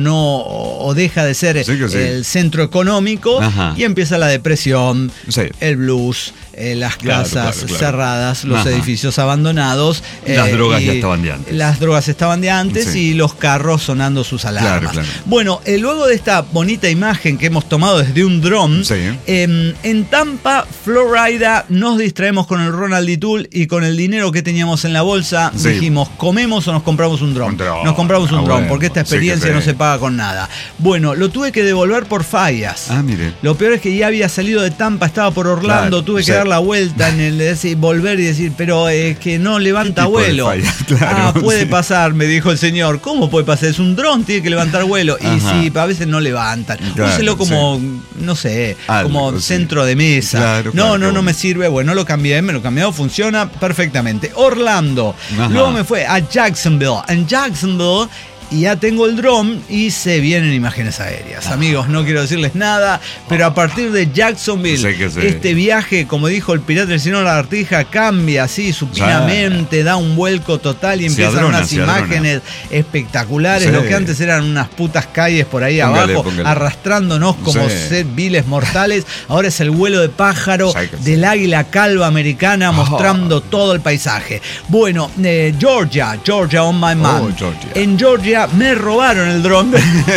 o deja de ser el centro económico, y empieza la depresión, el blues, las casas cerradas, los edificios abandonados. Las drogas ya estaban de antes. Las drogas estaban de antes y los carros sonando sus alarmas. Bueno, luego de esta bonita imagen que hemos tomado desde un dron, en Tampa, Florida, nos distraemos con el Ronald Litul y con el dinero que teníamos en la bolsa dijimos, ¿comemos o nos compramos un dron? Nos compramos un dron, porque esta experiencia no se paga con nada. Bueno, lo tuve que devolver por fallas. Mire. Lo peor es que ya había salido de Tampa, estaba por Orlando, tuve que dar la vuelta en el volver y decir, pero es que no levanta vuelo. Puede pasar, me dijo el señor. ¿Cómo puede pasar? Es un dron, tiene que levantar vuelo. Y sí, a veces no levantan. Úselo como, no sé, como centro de mesa. No me sirve. Bueno, lo cambié, me lo cambié, funciona perfectamente. Orlando. Luego me fue a Jacksonville. En Jacksonville, y ya tengo el dron y se vienen imágenes aéreas. Amigos, no quiero decirles nada, pero a partir de Jacksonville, este viaje, como dijo el pirata del Señor Lagartija, cambia así supinamente, da un vuelco total y empiezan unas imágenes espectaculares. Lo que antes eran unas putas calles por ahí abajo, arrastrándonos como viles mortales. Ahora es el vuelo de pájaro del águila calva americana, mostrando todo el paisaje. Bueno, Georgia on my mind. En Georgia me robaron el dron.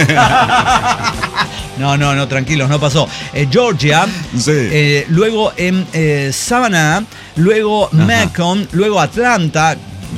No, tranquilos, no pasó. Georgia, luego en Savannah, luego Macon, luego Atlanta.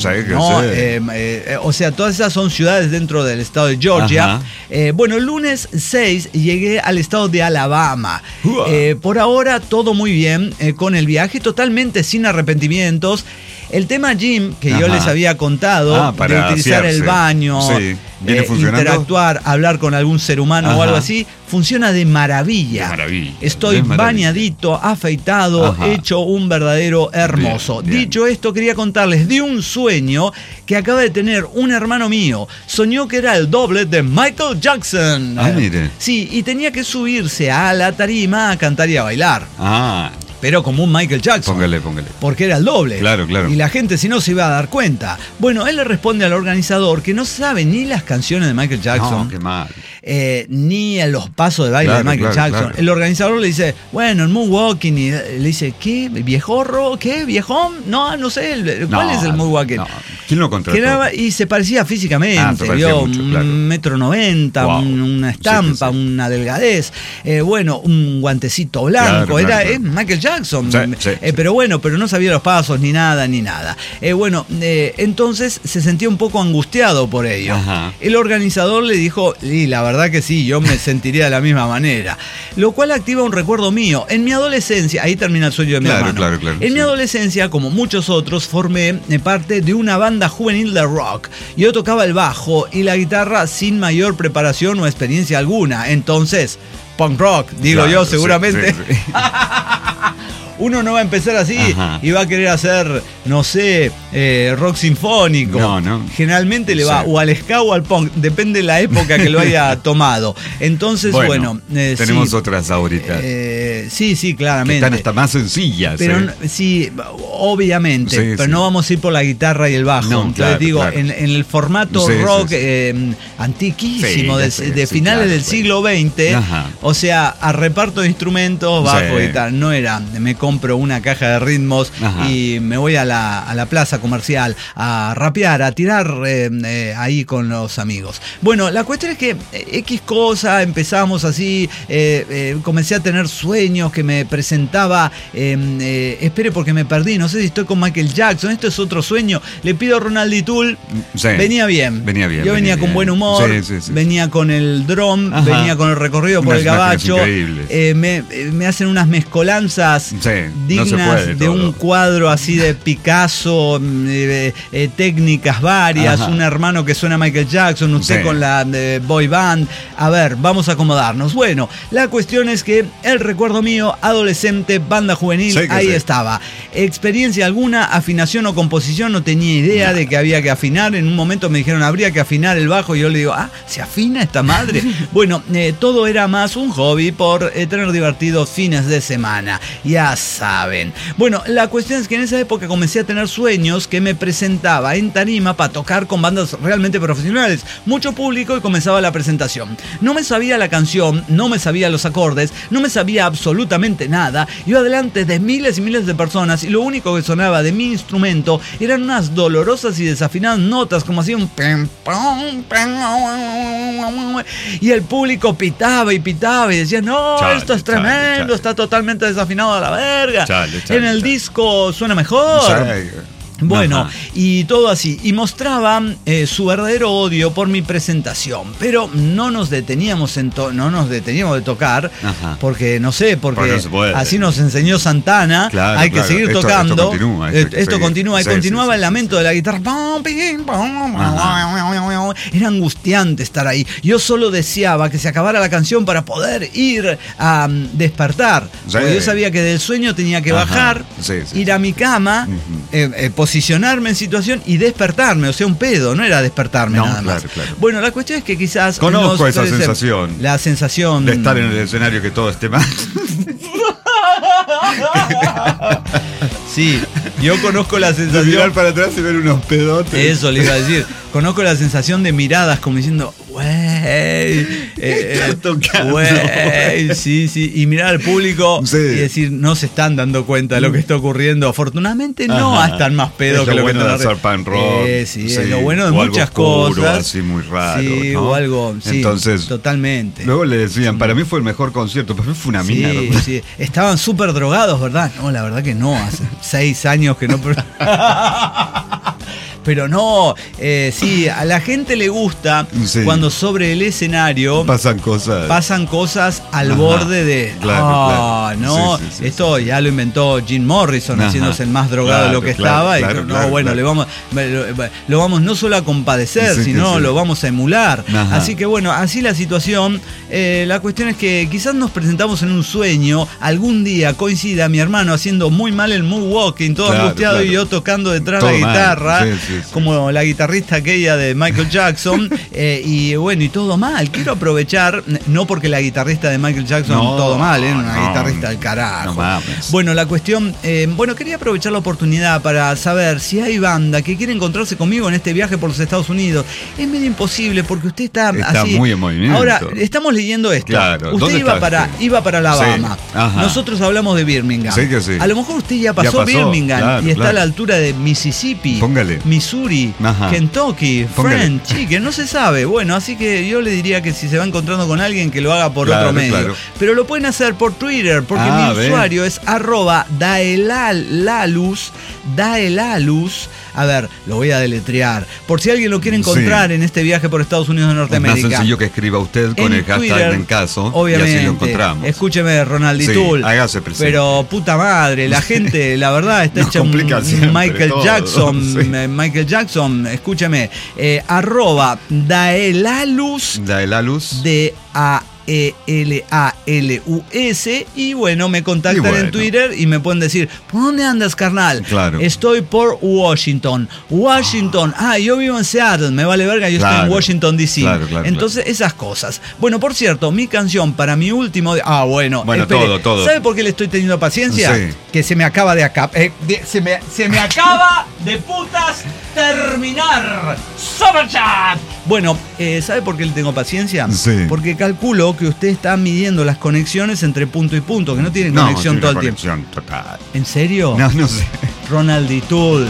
O sea, todas esas son ciudades dentro del estado de Georgia. Bueno, el lunes 6 llegué al estado de Alabama. Por ahora todo muy bien con el viaje, totalmente sin arrepentimientos. El tema Jim, que yo Ajá. les había contado, de para utilizar el asearse. baño, Sí. ¿Viene funcionando? interactuar, hablar con algún ser humano Ajá. o algo así, funciona de maravilla. De maravilla. Estoy De maravilla. bañadito, afeitado, Ajá. hecho un verdadero hermoso. Bien, bien. Dicho esto, quería contarles de un sueño que acaba de tener un hermano mío. Soñó que era el doble de Michael Jackson. Ah, mire. Sí, y tenía que subirse a la tarima a cantar y a bailar. Ah, Pero como un Michael Jackson. póngale. Porque era el doble. Claro, claro. Y la gente si no se iba a dar cuenta. Bueno, él le responde al organizador que no sabe ni las canciones de Michael Jackson. No, qué mal. Ni a los pasos de baile Claro, de Michael claro, Jackson. claro. El organizador le dice, bueno, el moonwalking, y le dice, ¿qué? ¿Viejorro? ¿Qué? ¿Viejón? No sé, ¿cuál es el moonwalking? No. ¿Quién lo contrató? Y se parecía físicamente, Se parecía vio mucho, claro. 1,90 m, Wow. una estampa, Sí. una delgadez, bueno, un guantecito blanco, Claro, era claro. es Michael Jackson, Sí. pero bueno, pero no sabía los pasos ni nada. Entonces se sentía un poco angustiado por ello. Ajá. El organizador le dijo, y la verdad que sí, yo me sentiría de la misma manera, lo cual activa un recuerdo mío. En mi adolescencia, ahí termina el sueño de mi Claro, hermano. claro, En mi sí. adolescencia, como muchos otros, formé parte de una banda juvenil de rock. Yo tocaba el bajo y la guitarra sin mayor preparación o experiencia alguna. Entonces, punk rock, digo Claro, yo sí, seguramente. sí. Uno no va a empezar así Ajá. y va a querer hacer, no sé, rock sinfónico. No. Generalmente le va Sí. o al ska o al punk, depende de la época que lo haya tomado. Entonces, bueno, tenemos sí. otras ahorita. Sí, que claramente. están hasta más sencillas. Pero sí, obviamente, Sí, pero sí. no vamos a ir por la guitarra y el bajo. No, Entonces claro, digo, claro. en el formato Sí, sí, rock sí. antiquísimo, Sí, de, ya sé, de sí, finales claro, del sí. siglo XX, Ajá. o sea, a reparto de instrumentos, bajo Sí. y tal, no era, me compro una caja de ritmos Ajá. y me voy a la plaza comercial a rapear, a tirar ahí con los amigos. Bueno, la cuestión es que X cosa, empezamos así, comencé a tener sueños que me presentaba, espere porque me perdí, no sé si estoy con Michael Jackson, esto es otro sueño, le pido a Ronaldo Tool, Sí. venía bien, Venía bien, yo venía venía con bien. buen humor, Sí. venía con el drum, Ajá. venía con el recorrido por Unas el imágenes gabacho, increíbles. me hacen unas mezcolanzas Sí, no se dignas puede de todo. un cuadro así de Picasso, técnicas varias, Ajá. un hermano que suena a Michael Jackson, usted Sí. con la boy band. A ver, vamos a acomodarnos. Bueno, la cuestión es que el recuerdo mío, adolescente, banda juvenil, Sí que ahí sí. estaba. Experiencia alguna, afinación o composición, no tenía idea de que había que afinar. En un momento me dijeron, habría que afinar el bajo, y yo le digo, ¿se afina esta madre? Bueno, todo era más un hobby por tener divertidos fines de semana, ya saben. Bueno, la cuestión es que en esa época comencé a tener sueños que me presentaba en tarima para tocar con bandas realmente profesionales, mucho público, y comenzaba la presentación. No me sabía la canción, no me sabía los acordes, no me sabía absolutamente nada. Iba delante de miles y miles de personas y lo único que sonaba de mi instrumento eran unas dolorosas y desafinadas notas, como hacía un pim, pum, pum, y el público pitaba y decía, no, Chale, esto es chale, tremendo, chale. está totalmente desafinado a la verga. Chale, En el chale. disco suena mejor. Sí. Bueno, Ajá. y todo así. Y mostraban su verdadero odio por mi presentación. Pero no nos deteníamos de tocar. Ajá. Porque, no sé, porque Porque no se puede. así nos enseñó Santana. Claro, hay que claro. seguir Esto tocando. continúa, esto hay que Esto seguir. continúa. Y Sí, continuaba sí, el sí, lamento sí. de la guitarra. Era angustiante estar ahí. Yo solo deseaba que se acabara la canción para poder ir a despertar. Sí. Porque yo sabía que del sueño tenía que Ajá. bajar, Sí, sí, ir a mi cama, posicionarme en situación y despertarme. O sea, un pedo, no era despertarme No, nada más. claro, claro. Bueno, la cuestión es que quizás... Conozco nos esa parece- sensación. La sensación... De estar en el escenario que todo esté mal. Sí, yo conozco la De mirar sensación... para atrás y ver unos pedotes. Eso le iba a decir. Conozco la sensación de miradas como diciendo, güey, tocando. güey, sí, y mirar al público Sí. y decir, no se están dando cuenta de lo que está ocurriendo. Afortunadamente no Ajá. están más pedo Es que lo lo bueno que de están hacer punk rock. Sí, Sí, es lo bueno de o algo muchas oscuro, cosas. así muy raro, Sí, ¿no? o algo, sí, Entonces, totalmente. Luego le decían, para mí fue el mejor concierto, para mí fue una mierda. Sí, estaban súper drogados, ¿verdad? No, la verdad que no, hace 6 años que no... pero no, sí, a la gente le gusta cuando sobre el escenario pasan cosas al borde de no, sí, esto ya lo inventó Jim Morrison, haciéndose el más drogado de lo que estaba, y lo vamos no solo a compadecer, sino lo vamos a emular. Así que bueno, así la situación. La cuestión es que quizás nos presentamos en un sueño, algún día coincida mi hermano haciendo muy mal el moonwalking, todo angustiado, y yo tocando detrás de la guitarra, como la guitarrista aquella de Michael Jackson, y bueno, y todo mal. Quiero aprovechar, no porque la guitarrista de Michael Jackson todo mal, una guitarrista del carajo. Bueno, la cuestión, quería aprovechar la oportunidad para saber si hay banda que quiere encontrarse conmigo en este viaje por los Estados Unidos. Es medio imposible porque usted está así muy en movimiento. Ahora, estamos leyendo esto. Usted iba para Alabama. Nosotros hablamos de Birmingham. A lo mejor usted ya pasó Birmingham y está a la altura de Mississippi, Missouri, Kentucky, French Chicken, no se sabe. Bueno, así que yo le diría que si se va encontrando con alguien, que lo haga por otro medio. Pero lo pueden hacer por Twitter, porque mi usuario es @daelalus. A ver, lo voy a deletrear. Por si alguien lo quiere encontrar en este viaje por Estados Unidos de Norteamérica. Es más sencillo que escriba usted con el hashtag Twitter, en caso, obviamente, y así lo encontramos. Escúcheme, Ronalditool. Hágase presente. Pero puta madre, la gente, la verdad, está hecha un Michael Jackson. Michael Jackson, escúcheme. @daelalus. DAELALUS, y bueno, me contactan en Twitter y me pueden decir, ¿por dónde andas, carnal? Estoy por Washington. Yo vivo en Seattle, me vale verga, yo estoy en Washington DC. Entonces, esas cosas. Bueno, por cierto, mi canción para mi último espere, todo. ¿Sabe por qué le estoy teniendo paciencia? Que se me acaba de se me acaba de putas terminar Superchat. Bueno, ¿sabe por qué le tengo paciencia? Porque calculo que usted está midiendo las conexiones entre punto y punto, que no tienen conexión todo el tiempo. Total. ¿En serio? No sé. Ronalditool.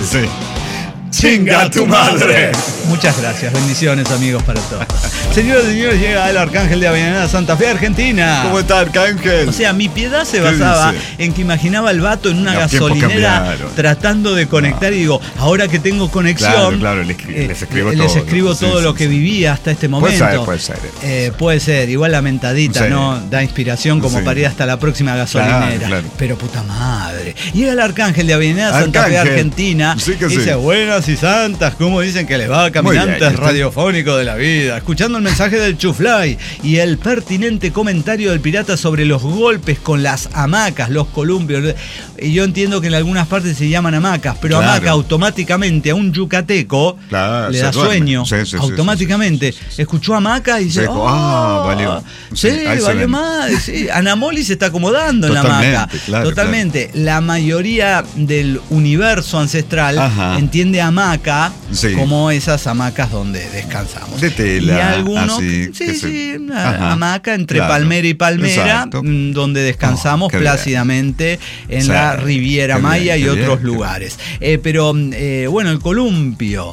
¡Chinga tu madre! Muchas gracias, bendiciones, amigos, para todos. Señoras y señores, llega el Arcángel de Avellaneda, Santa Fe, Argentina. ¿Cómo está, Arcángel? O sea, mi piedad se basaba en que imaginaba al vato en una gasolinera tratando de conectar y digo, ahora que tengo conexión, les escribo todo lo que vivía hasta este momento. Puede ser, igual la mentadita, ¿no? Da inspiración como para ir hasta la próxima gasolinera. Pero puta madre. Llega el Arcángel de Avellaneda, Santa Fe, Argentina. Y dice, buenas y santas, ¿cómo dicen que les va, caminantes radiofónicos de la vida? Escuchando el mensaje del Chuflay y el pertinente comentario del pirata sobre los golpes con las hamacas, los columpios. Y yo entiendo que en algunas partes se llaman hamacas, pero hamaca automáticamente a un yucateco le da sueño. Automáticamente. Escuchó hamaca y dice, valió. Valió más. Anamoli se está acomodando en la hamaca. Totalmente. La mayoría del universo ancestral entiende hamaca como esas hamacas donde descansamos. De tela. Y algunos, una hamaca entre palmera y palmera, donde descansamos plácidamente en la Riviera Maya y otros lugares. Pero bueno, el columpio.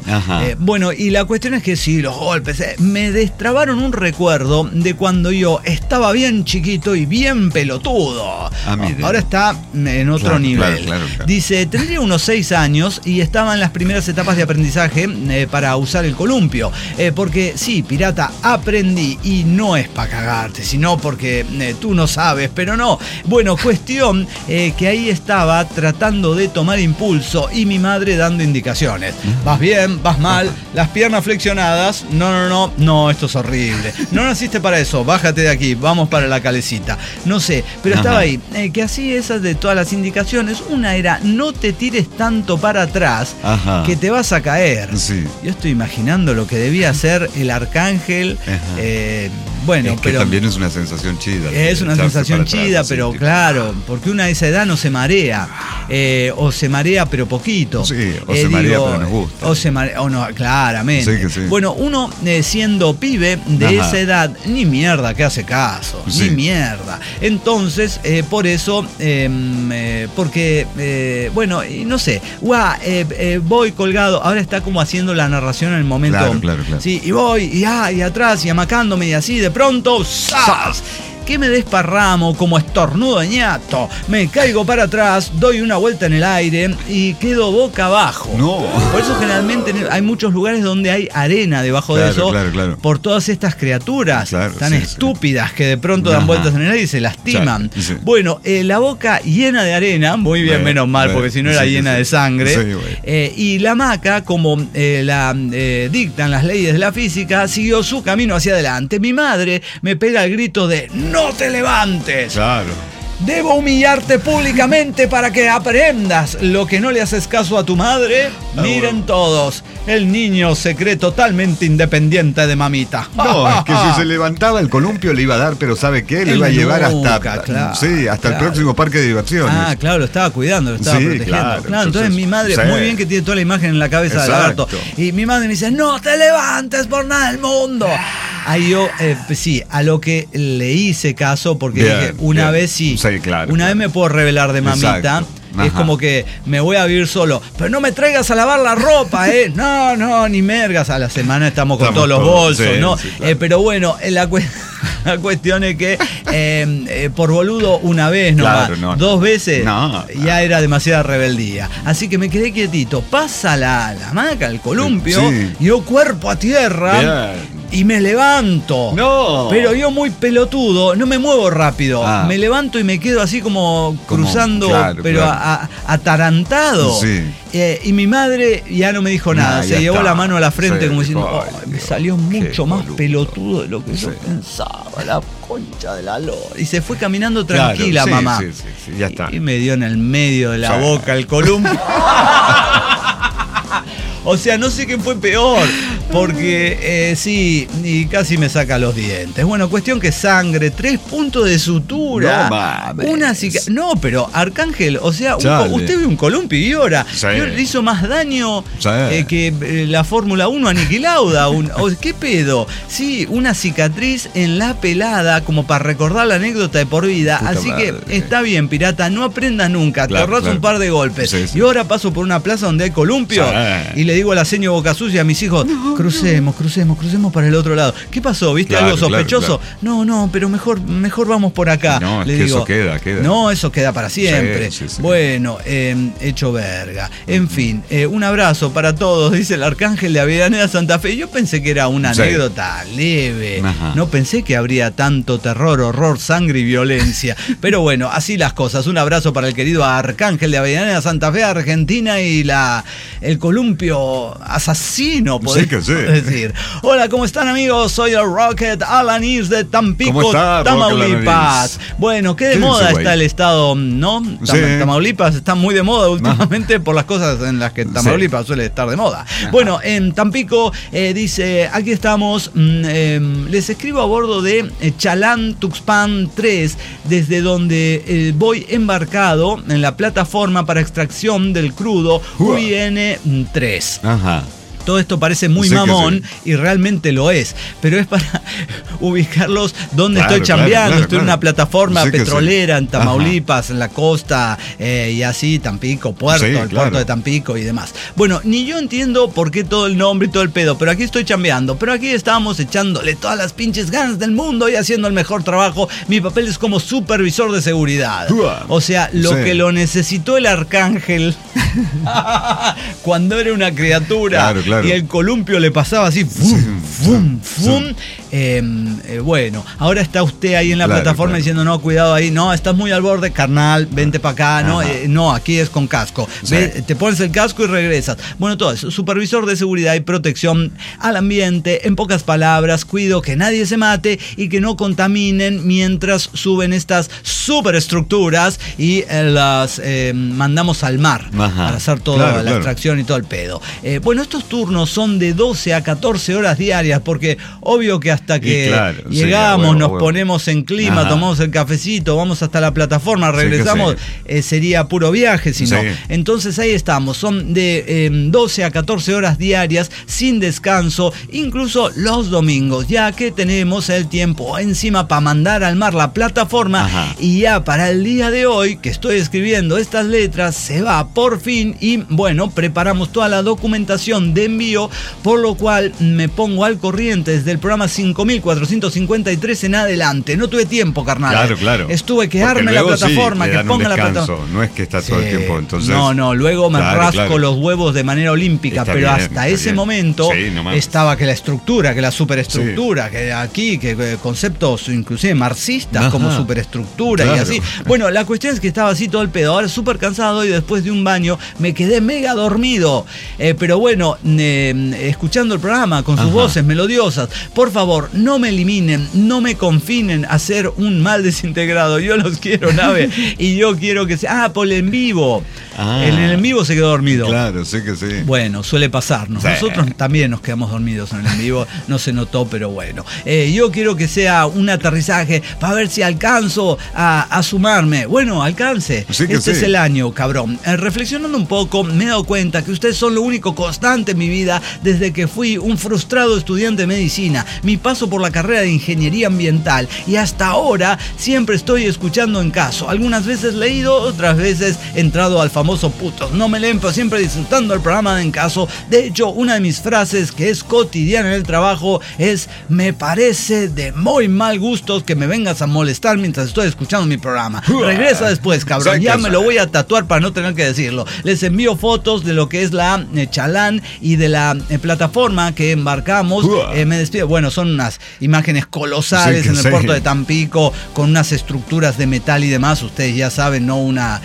Y la cuestión es que los golpes me destrabaron un recuerdo de cuando yo estaba bien chiquito y bien pelotudo. Ahora está en otro nivel. Dice, tendría unos 6 años y estaba en las primeras etapas de aprendizaje para usar el columpio. Porque pirata, aprendí, y no es para cagarte, sino porque tú no sabes, pero no. Bueno, cuestión que ahí estaba tratando de tomar impulso y mi madre dando indicaciones. ¿Vas bien? ¿Vas mal? Las piernas flexionadas. No, esto es horrible. No naciste para eso, bájate de aquí, vamos para la calecita. No sé, pero estaba ahí. Que así esas de todas las indicaciones, una era, no te tires tanto para atrás, que te vas a caer. Yo estoy imaginando lo que debía hacer el Arcángel. Bueno, pero también es una sensación chida. Es una sensación chida, pero claro, porque una de esa edad no se marea. O se marea pero poquito. O se marea pero nos gusta. O se marea, o no, claramente. Bueno, uno siendo pibe de esa edad, ni mierda que hace caso. Ni mierda. Entonces, por eso, porque, bueno, no sé, voy colgado, ahora está como haciendo la narración en el momento. Claro. Sí, y voy, y atrás, y amacándome, y así, de pronto, ¡zas! que me desparramo como estornudo de ñato. Me caigo para atrás, doy una vuelta en el aire y quedo boca abajo. No. Por eso generalmente hay muchos lugares donde hay arena debajo de eso, por todas estas criaturas tan estúpidas que de pronto dan vueltas en el aire y se lastiman. Sí. Bueno, la boca llena de arena, muy bien, menos mal, porque si no era llena de sangre. Y la hamaca, como la dictan las leyes de la física, siguió su camino hacia adelante. Mi madre me pega el grito de ¡no te levantes! Claro. Debo humillarte públicamente para que aprendas lo que no le haces caso a tu madre. Miren todos, el niño se cree totalmente independiente de mamita. No, es que si se levantaba el columpio le iba a dar, pero ¿sabe qué? Le iba a llevar hasta el próximo parque de diversiones. Ah, claro, lo estaba cuidando, lo estaba protegiendo. Claro, entonces mi madre, muy bien que tiene toda la imagen en la cabeza del lagarto. Y mi madre me dice, no te levantes por nada del mundo. Ahí yo, a lo que le hice caso, porque dije, una vez una vez me puedo revelar de mamita. Es como que me voy a vivir solo. Pero no me traigas a lavar la ropa, ¿eh? No, ni mergas. A la semana estamos con todos los bolsos, ¿no? Claro. Pero bueno, la cuestión es que por boludo una vez nomás, dos veces ya era demasiada rebeldía. Así que me quedé quietito. Pasa la hamaca, el columpio, yo cuerpo a tierra y me levanto. No. Pero yo muy pelotudo, no me muevo rápido. Me levanto y me quedo así como cruzando, atarantado. Y mi madre ya no me dijo nada. Se llevó la mano a la frente como diciendo, me salió mucho más pelotudo de lo que yo pensaba. La concha de la lora. Y se fue caminando tranquila, mamá. Ya está. Y me dio en el medio de la boca el columpio. O sea, no sé qué fue peor, porque y casi me saca los dientes. Bueno, cuestión que sangre, 3 puntos de sutura. No mames. Una no, pero Arcángel, o sea, usted ve un columpio y llora. Le hizo más daño que la Fórmula 1 aniquilada. ¿Qué pedo? Sí, una cicatriz en la pelada, como para recordar la anécdota de por vida. Puta así madre. Que está bien, pirata, no aprendas nunca. Te ahorras un par de golpes. Y ahora paso por una plaza donde hay columpio y le digo a la seño Boca Sucia a mis hijos, crucemos para el otro lado. ¿Qué pasó? ¿Viste algo sospechoso? No, pero mejor vamos por acá. No, le digo, eso queda. No, eso queda para siempre. Sí. Bueno, hecho verga. En fin, un abrazo para todos, dice el Arcángel de Avellaneda Santa Fe. Yo pensé que era una anécdota leve. No pensé que habría tanto terror, horror, sangre y violencia. Pero bueno, así las cosas. Un abrazo para el querido Arcángel de Avellaneda Santa Fe, Argentina, y el columpio asesino, podemos decir. Hola, ¿cómo están, amigos? Soy el Rocket Alanis de Tampico, Tamaulipas. Bueno, qué de moda está el estado, ¿no? Tamaulipas está muy de moda últimamente por las cosas en las que Tamaulipas suele estar de moda. Bueno, en Tampico dice, aquí estamos, les escribo a bordo de Chalán Tuxpan 3, desde donde voy embarcado en la plataforma para extracción del crudo UN3. Ajá. Todo esto parece muy mamón y realmente lo es, pero es para ubicarlos donde estoy chambeando. Estoy en una plataforma petrolera en Tamaulipas, en la costa, y así, Tampico, puerto de Tampico y demás. Bueno, ni yo entiendo por qué todo el nombre y todo el pedo, pero aquí estoy chambeando. Pero aquí estábamos echándole todas las pinches ganas del mundo y haciendo el mejor trabajo. Mi papel es como supervisor de seguridad. O sea, lo que lo necesitó el Arcángel cuando era una criatura. Y el columpio le pasaba así, fum. Bueno, ahora está usted ahí en la plataforma diciendo, no, cuidado ahí, no, estás muy al borde, carnal, vente para acá, no, aquí es con casco. Te pones el casco y regresas. Bueno, todo eso, supervisor de seguridad y protección al ambiente, en pocas palabras, cuido que nadie se mate y que no contaminen mientras suben estas superestructuras y las mandamos al mar para hacer toda la extracción y todo el pedo. Bueno, estos turnos son de 12 a 14 horas diarias, porque obvio que hasta que llegamos, nos ponemos en clima, tomamos el cafecito, vamos hasta la plataforma, regresamos, sería puro viaje, si no. Entonces ahí estamos, son de 12 a 14 horas diarias, sin descanso, incluso los domingos, ya que tenemos el tiempo encima para mandar al mar la plataforma. Y ya para el día de hoy, que estoy escribiendo estas letras, se va por fin, y bueno, preparamos toda la documentación de envío, por lo cual me pongo al corriente desde el programa 50 5.453 en adelante. No tuve tiempo, carnal. Claro. Estuve que arme la plataforma, que ponga la plataforma. No es que está todo el tiempo, entonces. No, luego me rasco los huevos de manera olímpica, Está pero bien, hasta está ese bien. momento Sí, nomás. estaba que la estructura, que la superestructura, que aquí, que conceptos inclusive marxistas como superestructura y así. Bueno, la cuestión es que estaba así todo el pedo, ahora súper cansado y después de un baño me quedé mega dormido. Pero bueno, escuchando el programa con sus voces melodiosas, por favor, no me eliminen, no me confinen a ser un mal desintegrado. Yo los quiero, Nave, y yo quiero que sea... por el en vivo. En el en vivo se quedó dormido. Claro, sí que sí. Bueno, suele pasarnos. Sí. Nosotros también nos quedamos dormidos en el en vivo. No se notó, pero bueno. Yo quiero que sea un aterrizaje para ver si alcanzo a sumarme. Bueno, alcance. Sí que este sí. es el año, cabrón. Reflexionando un poco, me he dado cuenta que ustedes son lo único constante en mi vida desde que fui un frustrado estudiante de medicina. Mi paso por la carrera de ingeniería ambiental. Y hasta ahora siempre estoy escuchando en caso. Algunas veces leído, otras veces entrado al famoso putos. No me leen, pero siempre disfrutando el programa de En Caso. De hecho, una de mis frases que es cotidiana en el trabajo es: me parece de muy mal gusto que me vengas a molestar mientras estoy escuchando mi programa. Regresa después, cabrón. Ya me lo voy a tatuar para no tener que decirlo. Les envío fotos de lo que es la Chalán y de la plataforma que embarcamos. Me despido. Bueno, son unas imágenes colosales en el puerto de Tampico con unas estructuras de metal y demás. Ustedes ya saben, ¿no? Una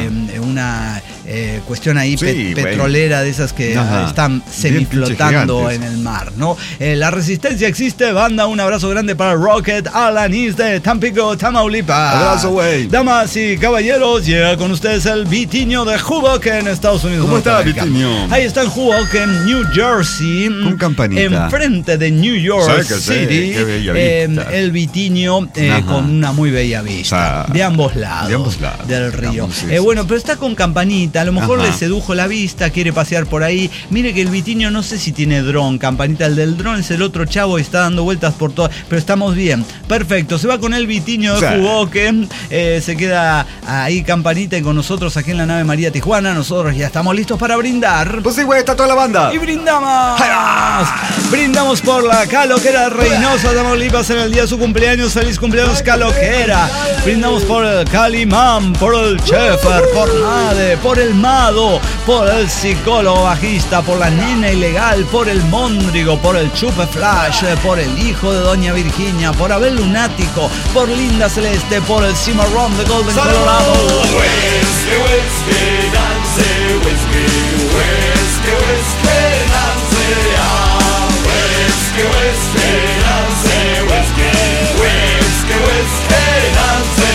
cuestión ahí petrolera de esas que están semiflotando en el mar, ¿no? La resistencia existe, banda. Un abrazo grande para Rocket Alanis de Tampico, Tamaulipas. Abrazo, güey. Damas y caballeros, llega con ustedes el Vitiño de Hoboken, Estados Unidos. ¿Cómo está, Vitiño? Ahí está en Hoboken, New Jersey. Con campanita. Enfrente de New York City. Qué bella vista. El Vitiño con una muy bella vista. De ambos lados. Del río. Bueno, pero está con campanita. A lo mejor le sedujo la vista, quiere pasear por ahí. Mire que el Vitiño no sé si tiene dron. Campanita, el del dron es el otro chavo y está dando vueltas por todo. Pero estamos bien. Perfecto. Se va con el Vitiño de Hoboken. Se queda ahí campanita y con nosotros aquí en la nave María Tijuana. Nosotros ya estamos listos para brindar. Pues sí, güey, está toda la banda. Y brindamos. Brindamos por la Caloquera Reynosa, Tamaulipas, en el día de su cumpleaños. Feliz cumpleaños, Caloquera. Brindamos por el Calimán, por el Chefer, por Made, por el Mado, por el psicólogo bajista, por la nena ilegal, por el Móndrigo, por el Chupe Flash, por el hijo de Doña Virginia, por Abel Lunático, por Linda Celeste, por el Cimarrón de Golden, Colorado. Whiskey, whiskey, Nancy, whiskey, whiskey, whiskey, Nancy, whiskey, whiskey, Nancy, whiskey, whiskey, whiskey, Nancy.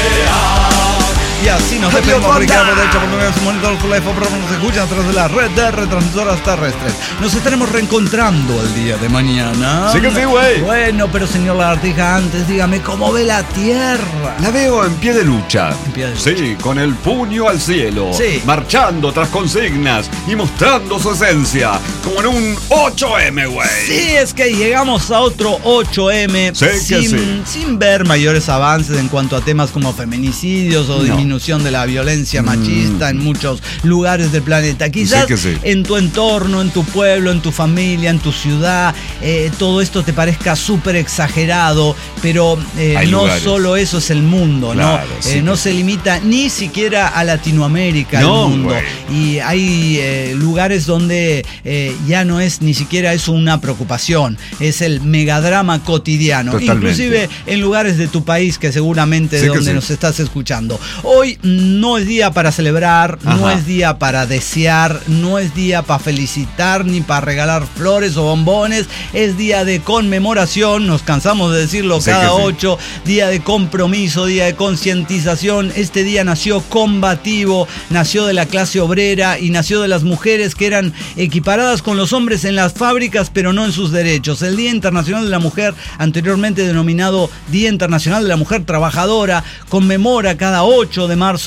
Y así nos despedimos, Ricardo. De hecho, por no vean su monitor con la programa nos escuchan a través de la red de retransmisoras terrestres. Nos estaremos reencontrando el día de mañana. Sí que sí, güey. Bueno, pero señor Lagartija, antes dígame cómo ve la Tierra. La veo en pie de lucha. En pie de lucha. Sí, con el puño al cielo. Sí. Marchando tras consignas y mostrando su esencia. Como en un 8M, güey. Sí, es que llegamos a otro 8M sin ver mayores avances en cuanto a temas como feminicidios o disminución de la violencia machista en muchos lugares del planeta. Quizás en tu entorno, en tu pueblo, en tu familia, en tu ciudad, todo esto te parezca súper exagerado, pero no lugares. Solo eso es el mundo, claro, ¿no? No se limita ni siquiera a Latinoamérica el mundo. Y hay lugares donde ya no es ni siquiera eso una preocupación, es el megadrama cotidiano. Totalmente. Inclusive en lugares de tu país que seguramente de donde nos estás escuchando. Hoy no es día para celebrar, no es día para desear, no es día para felicitar ni para regalar flores o bombones, es día de conmemoración, nos cansamos de decirlo cada 8, día de compromiso, día de concientización. Este día nació combativo, nació de la clase obrera y nació de las mujeres que eran equiparadas con los hombres en las fábricas, pero no en sus derechos. El Día Internacional de la Mujer, anteriormente denominado Día Internacional de la Mujer Trabajadora, conmemora cada 8 de marzo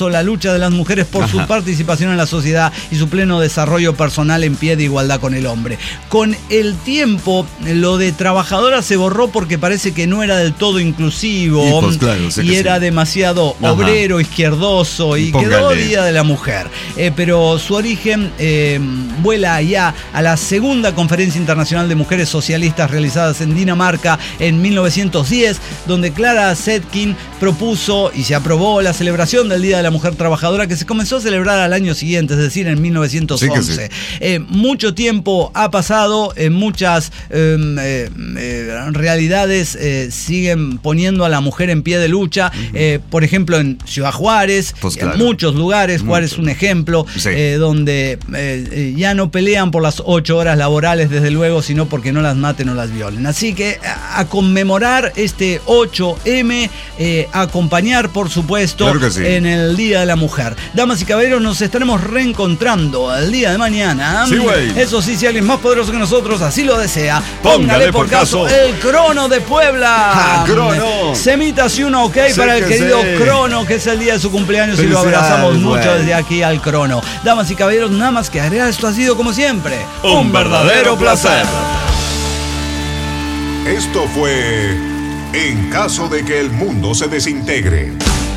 la lucha de las mujeres por su participación en la sociedad y su pleno desarrollo personal en pie de igualdad con el hombre. Con el tiempo, lo de trabajadora se borró porque parece que no era del todo inclusivo y, pues, claro, sé y era demasiado obrero, izquierdoso y quedó Día de la Mujer. Pero su origen vuela ya a la segunda Conferencia Internacional de Mujeres Socialistas realizadas en Dinamarca en 1910, donde Clara Zetkin propuso y se aprobó la celebración del Día de la Mujer Trabajadora, que se comenzó a celebrar al año siguiente, es decir, en 1911. Mucho tiempo ha pasado, muchas realidades siguen poniendo a la mujer en pie de lucha, por ejemplo en Ciudad Juárez, pues claro, en muchos lugares, Juárez es un ejemplo, donde ya no pelean por las 8 horas laborales, desde luego, sino porque no las maten o las violen. Así que a conmemorar este 8M, a acompañar, por supuesto, claro en el Día de la Mujer. Damas y caballeros, nos estaremos reencontrando el día de mañana. Sí, güey. Eso sí, si alguien más poderoso que nosotros así lo desea, póngale por caso el Crono de Puebla. Crono. Semita uno ok para el querido Crono, que es el día de su cumpleaños y lo abrazamos mucho desde aquí al Crono. Damas y caballeros, nada más que agregar, esto ha sido como siempre un verdadero placer. Esto fue En caso de que el mundo se desintegre.